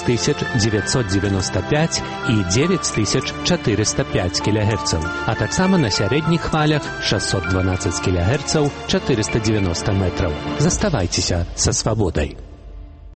5995 і 9405 кГц, а таксама на сярэдніх хвалях 612 кГц 490 метраў. Заставайцеся са «Свабодай».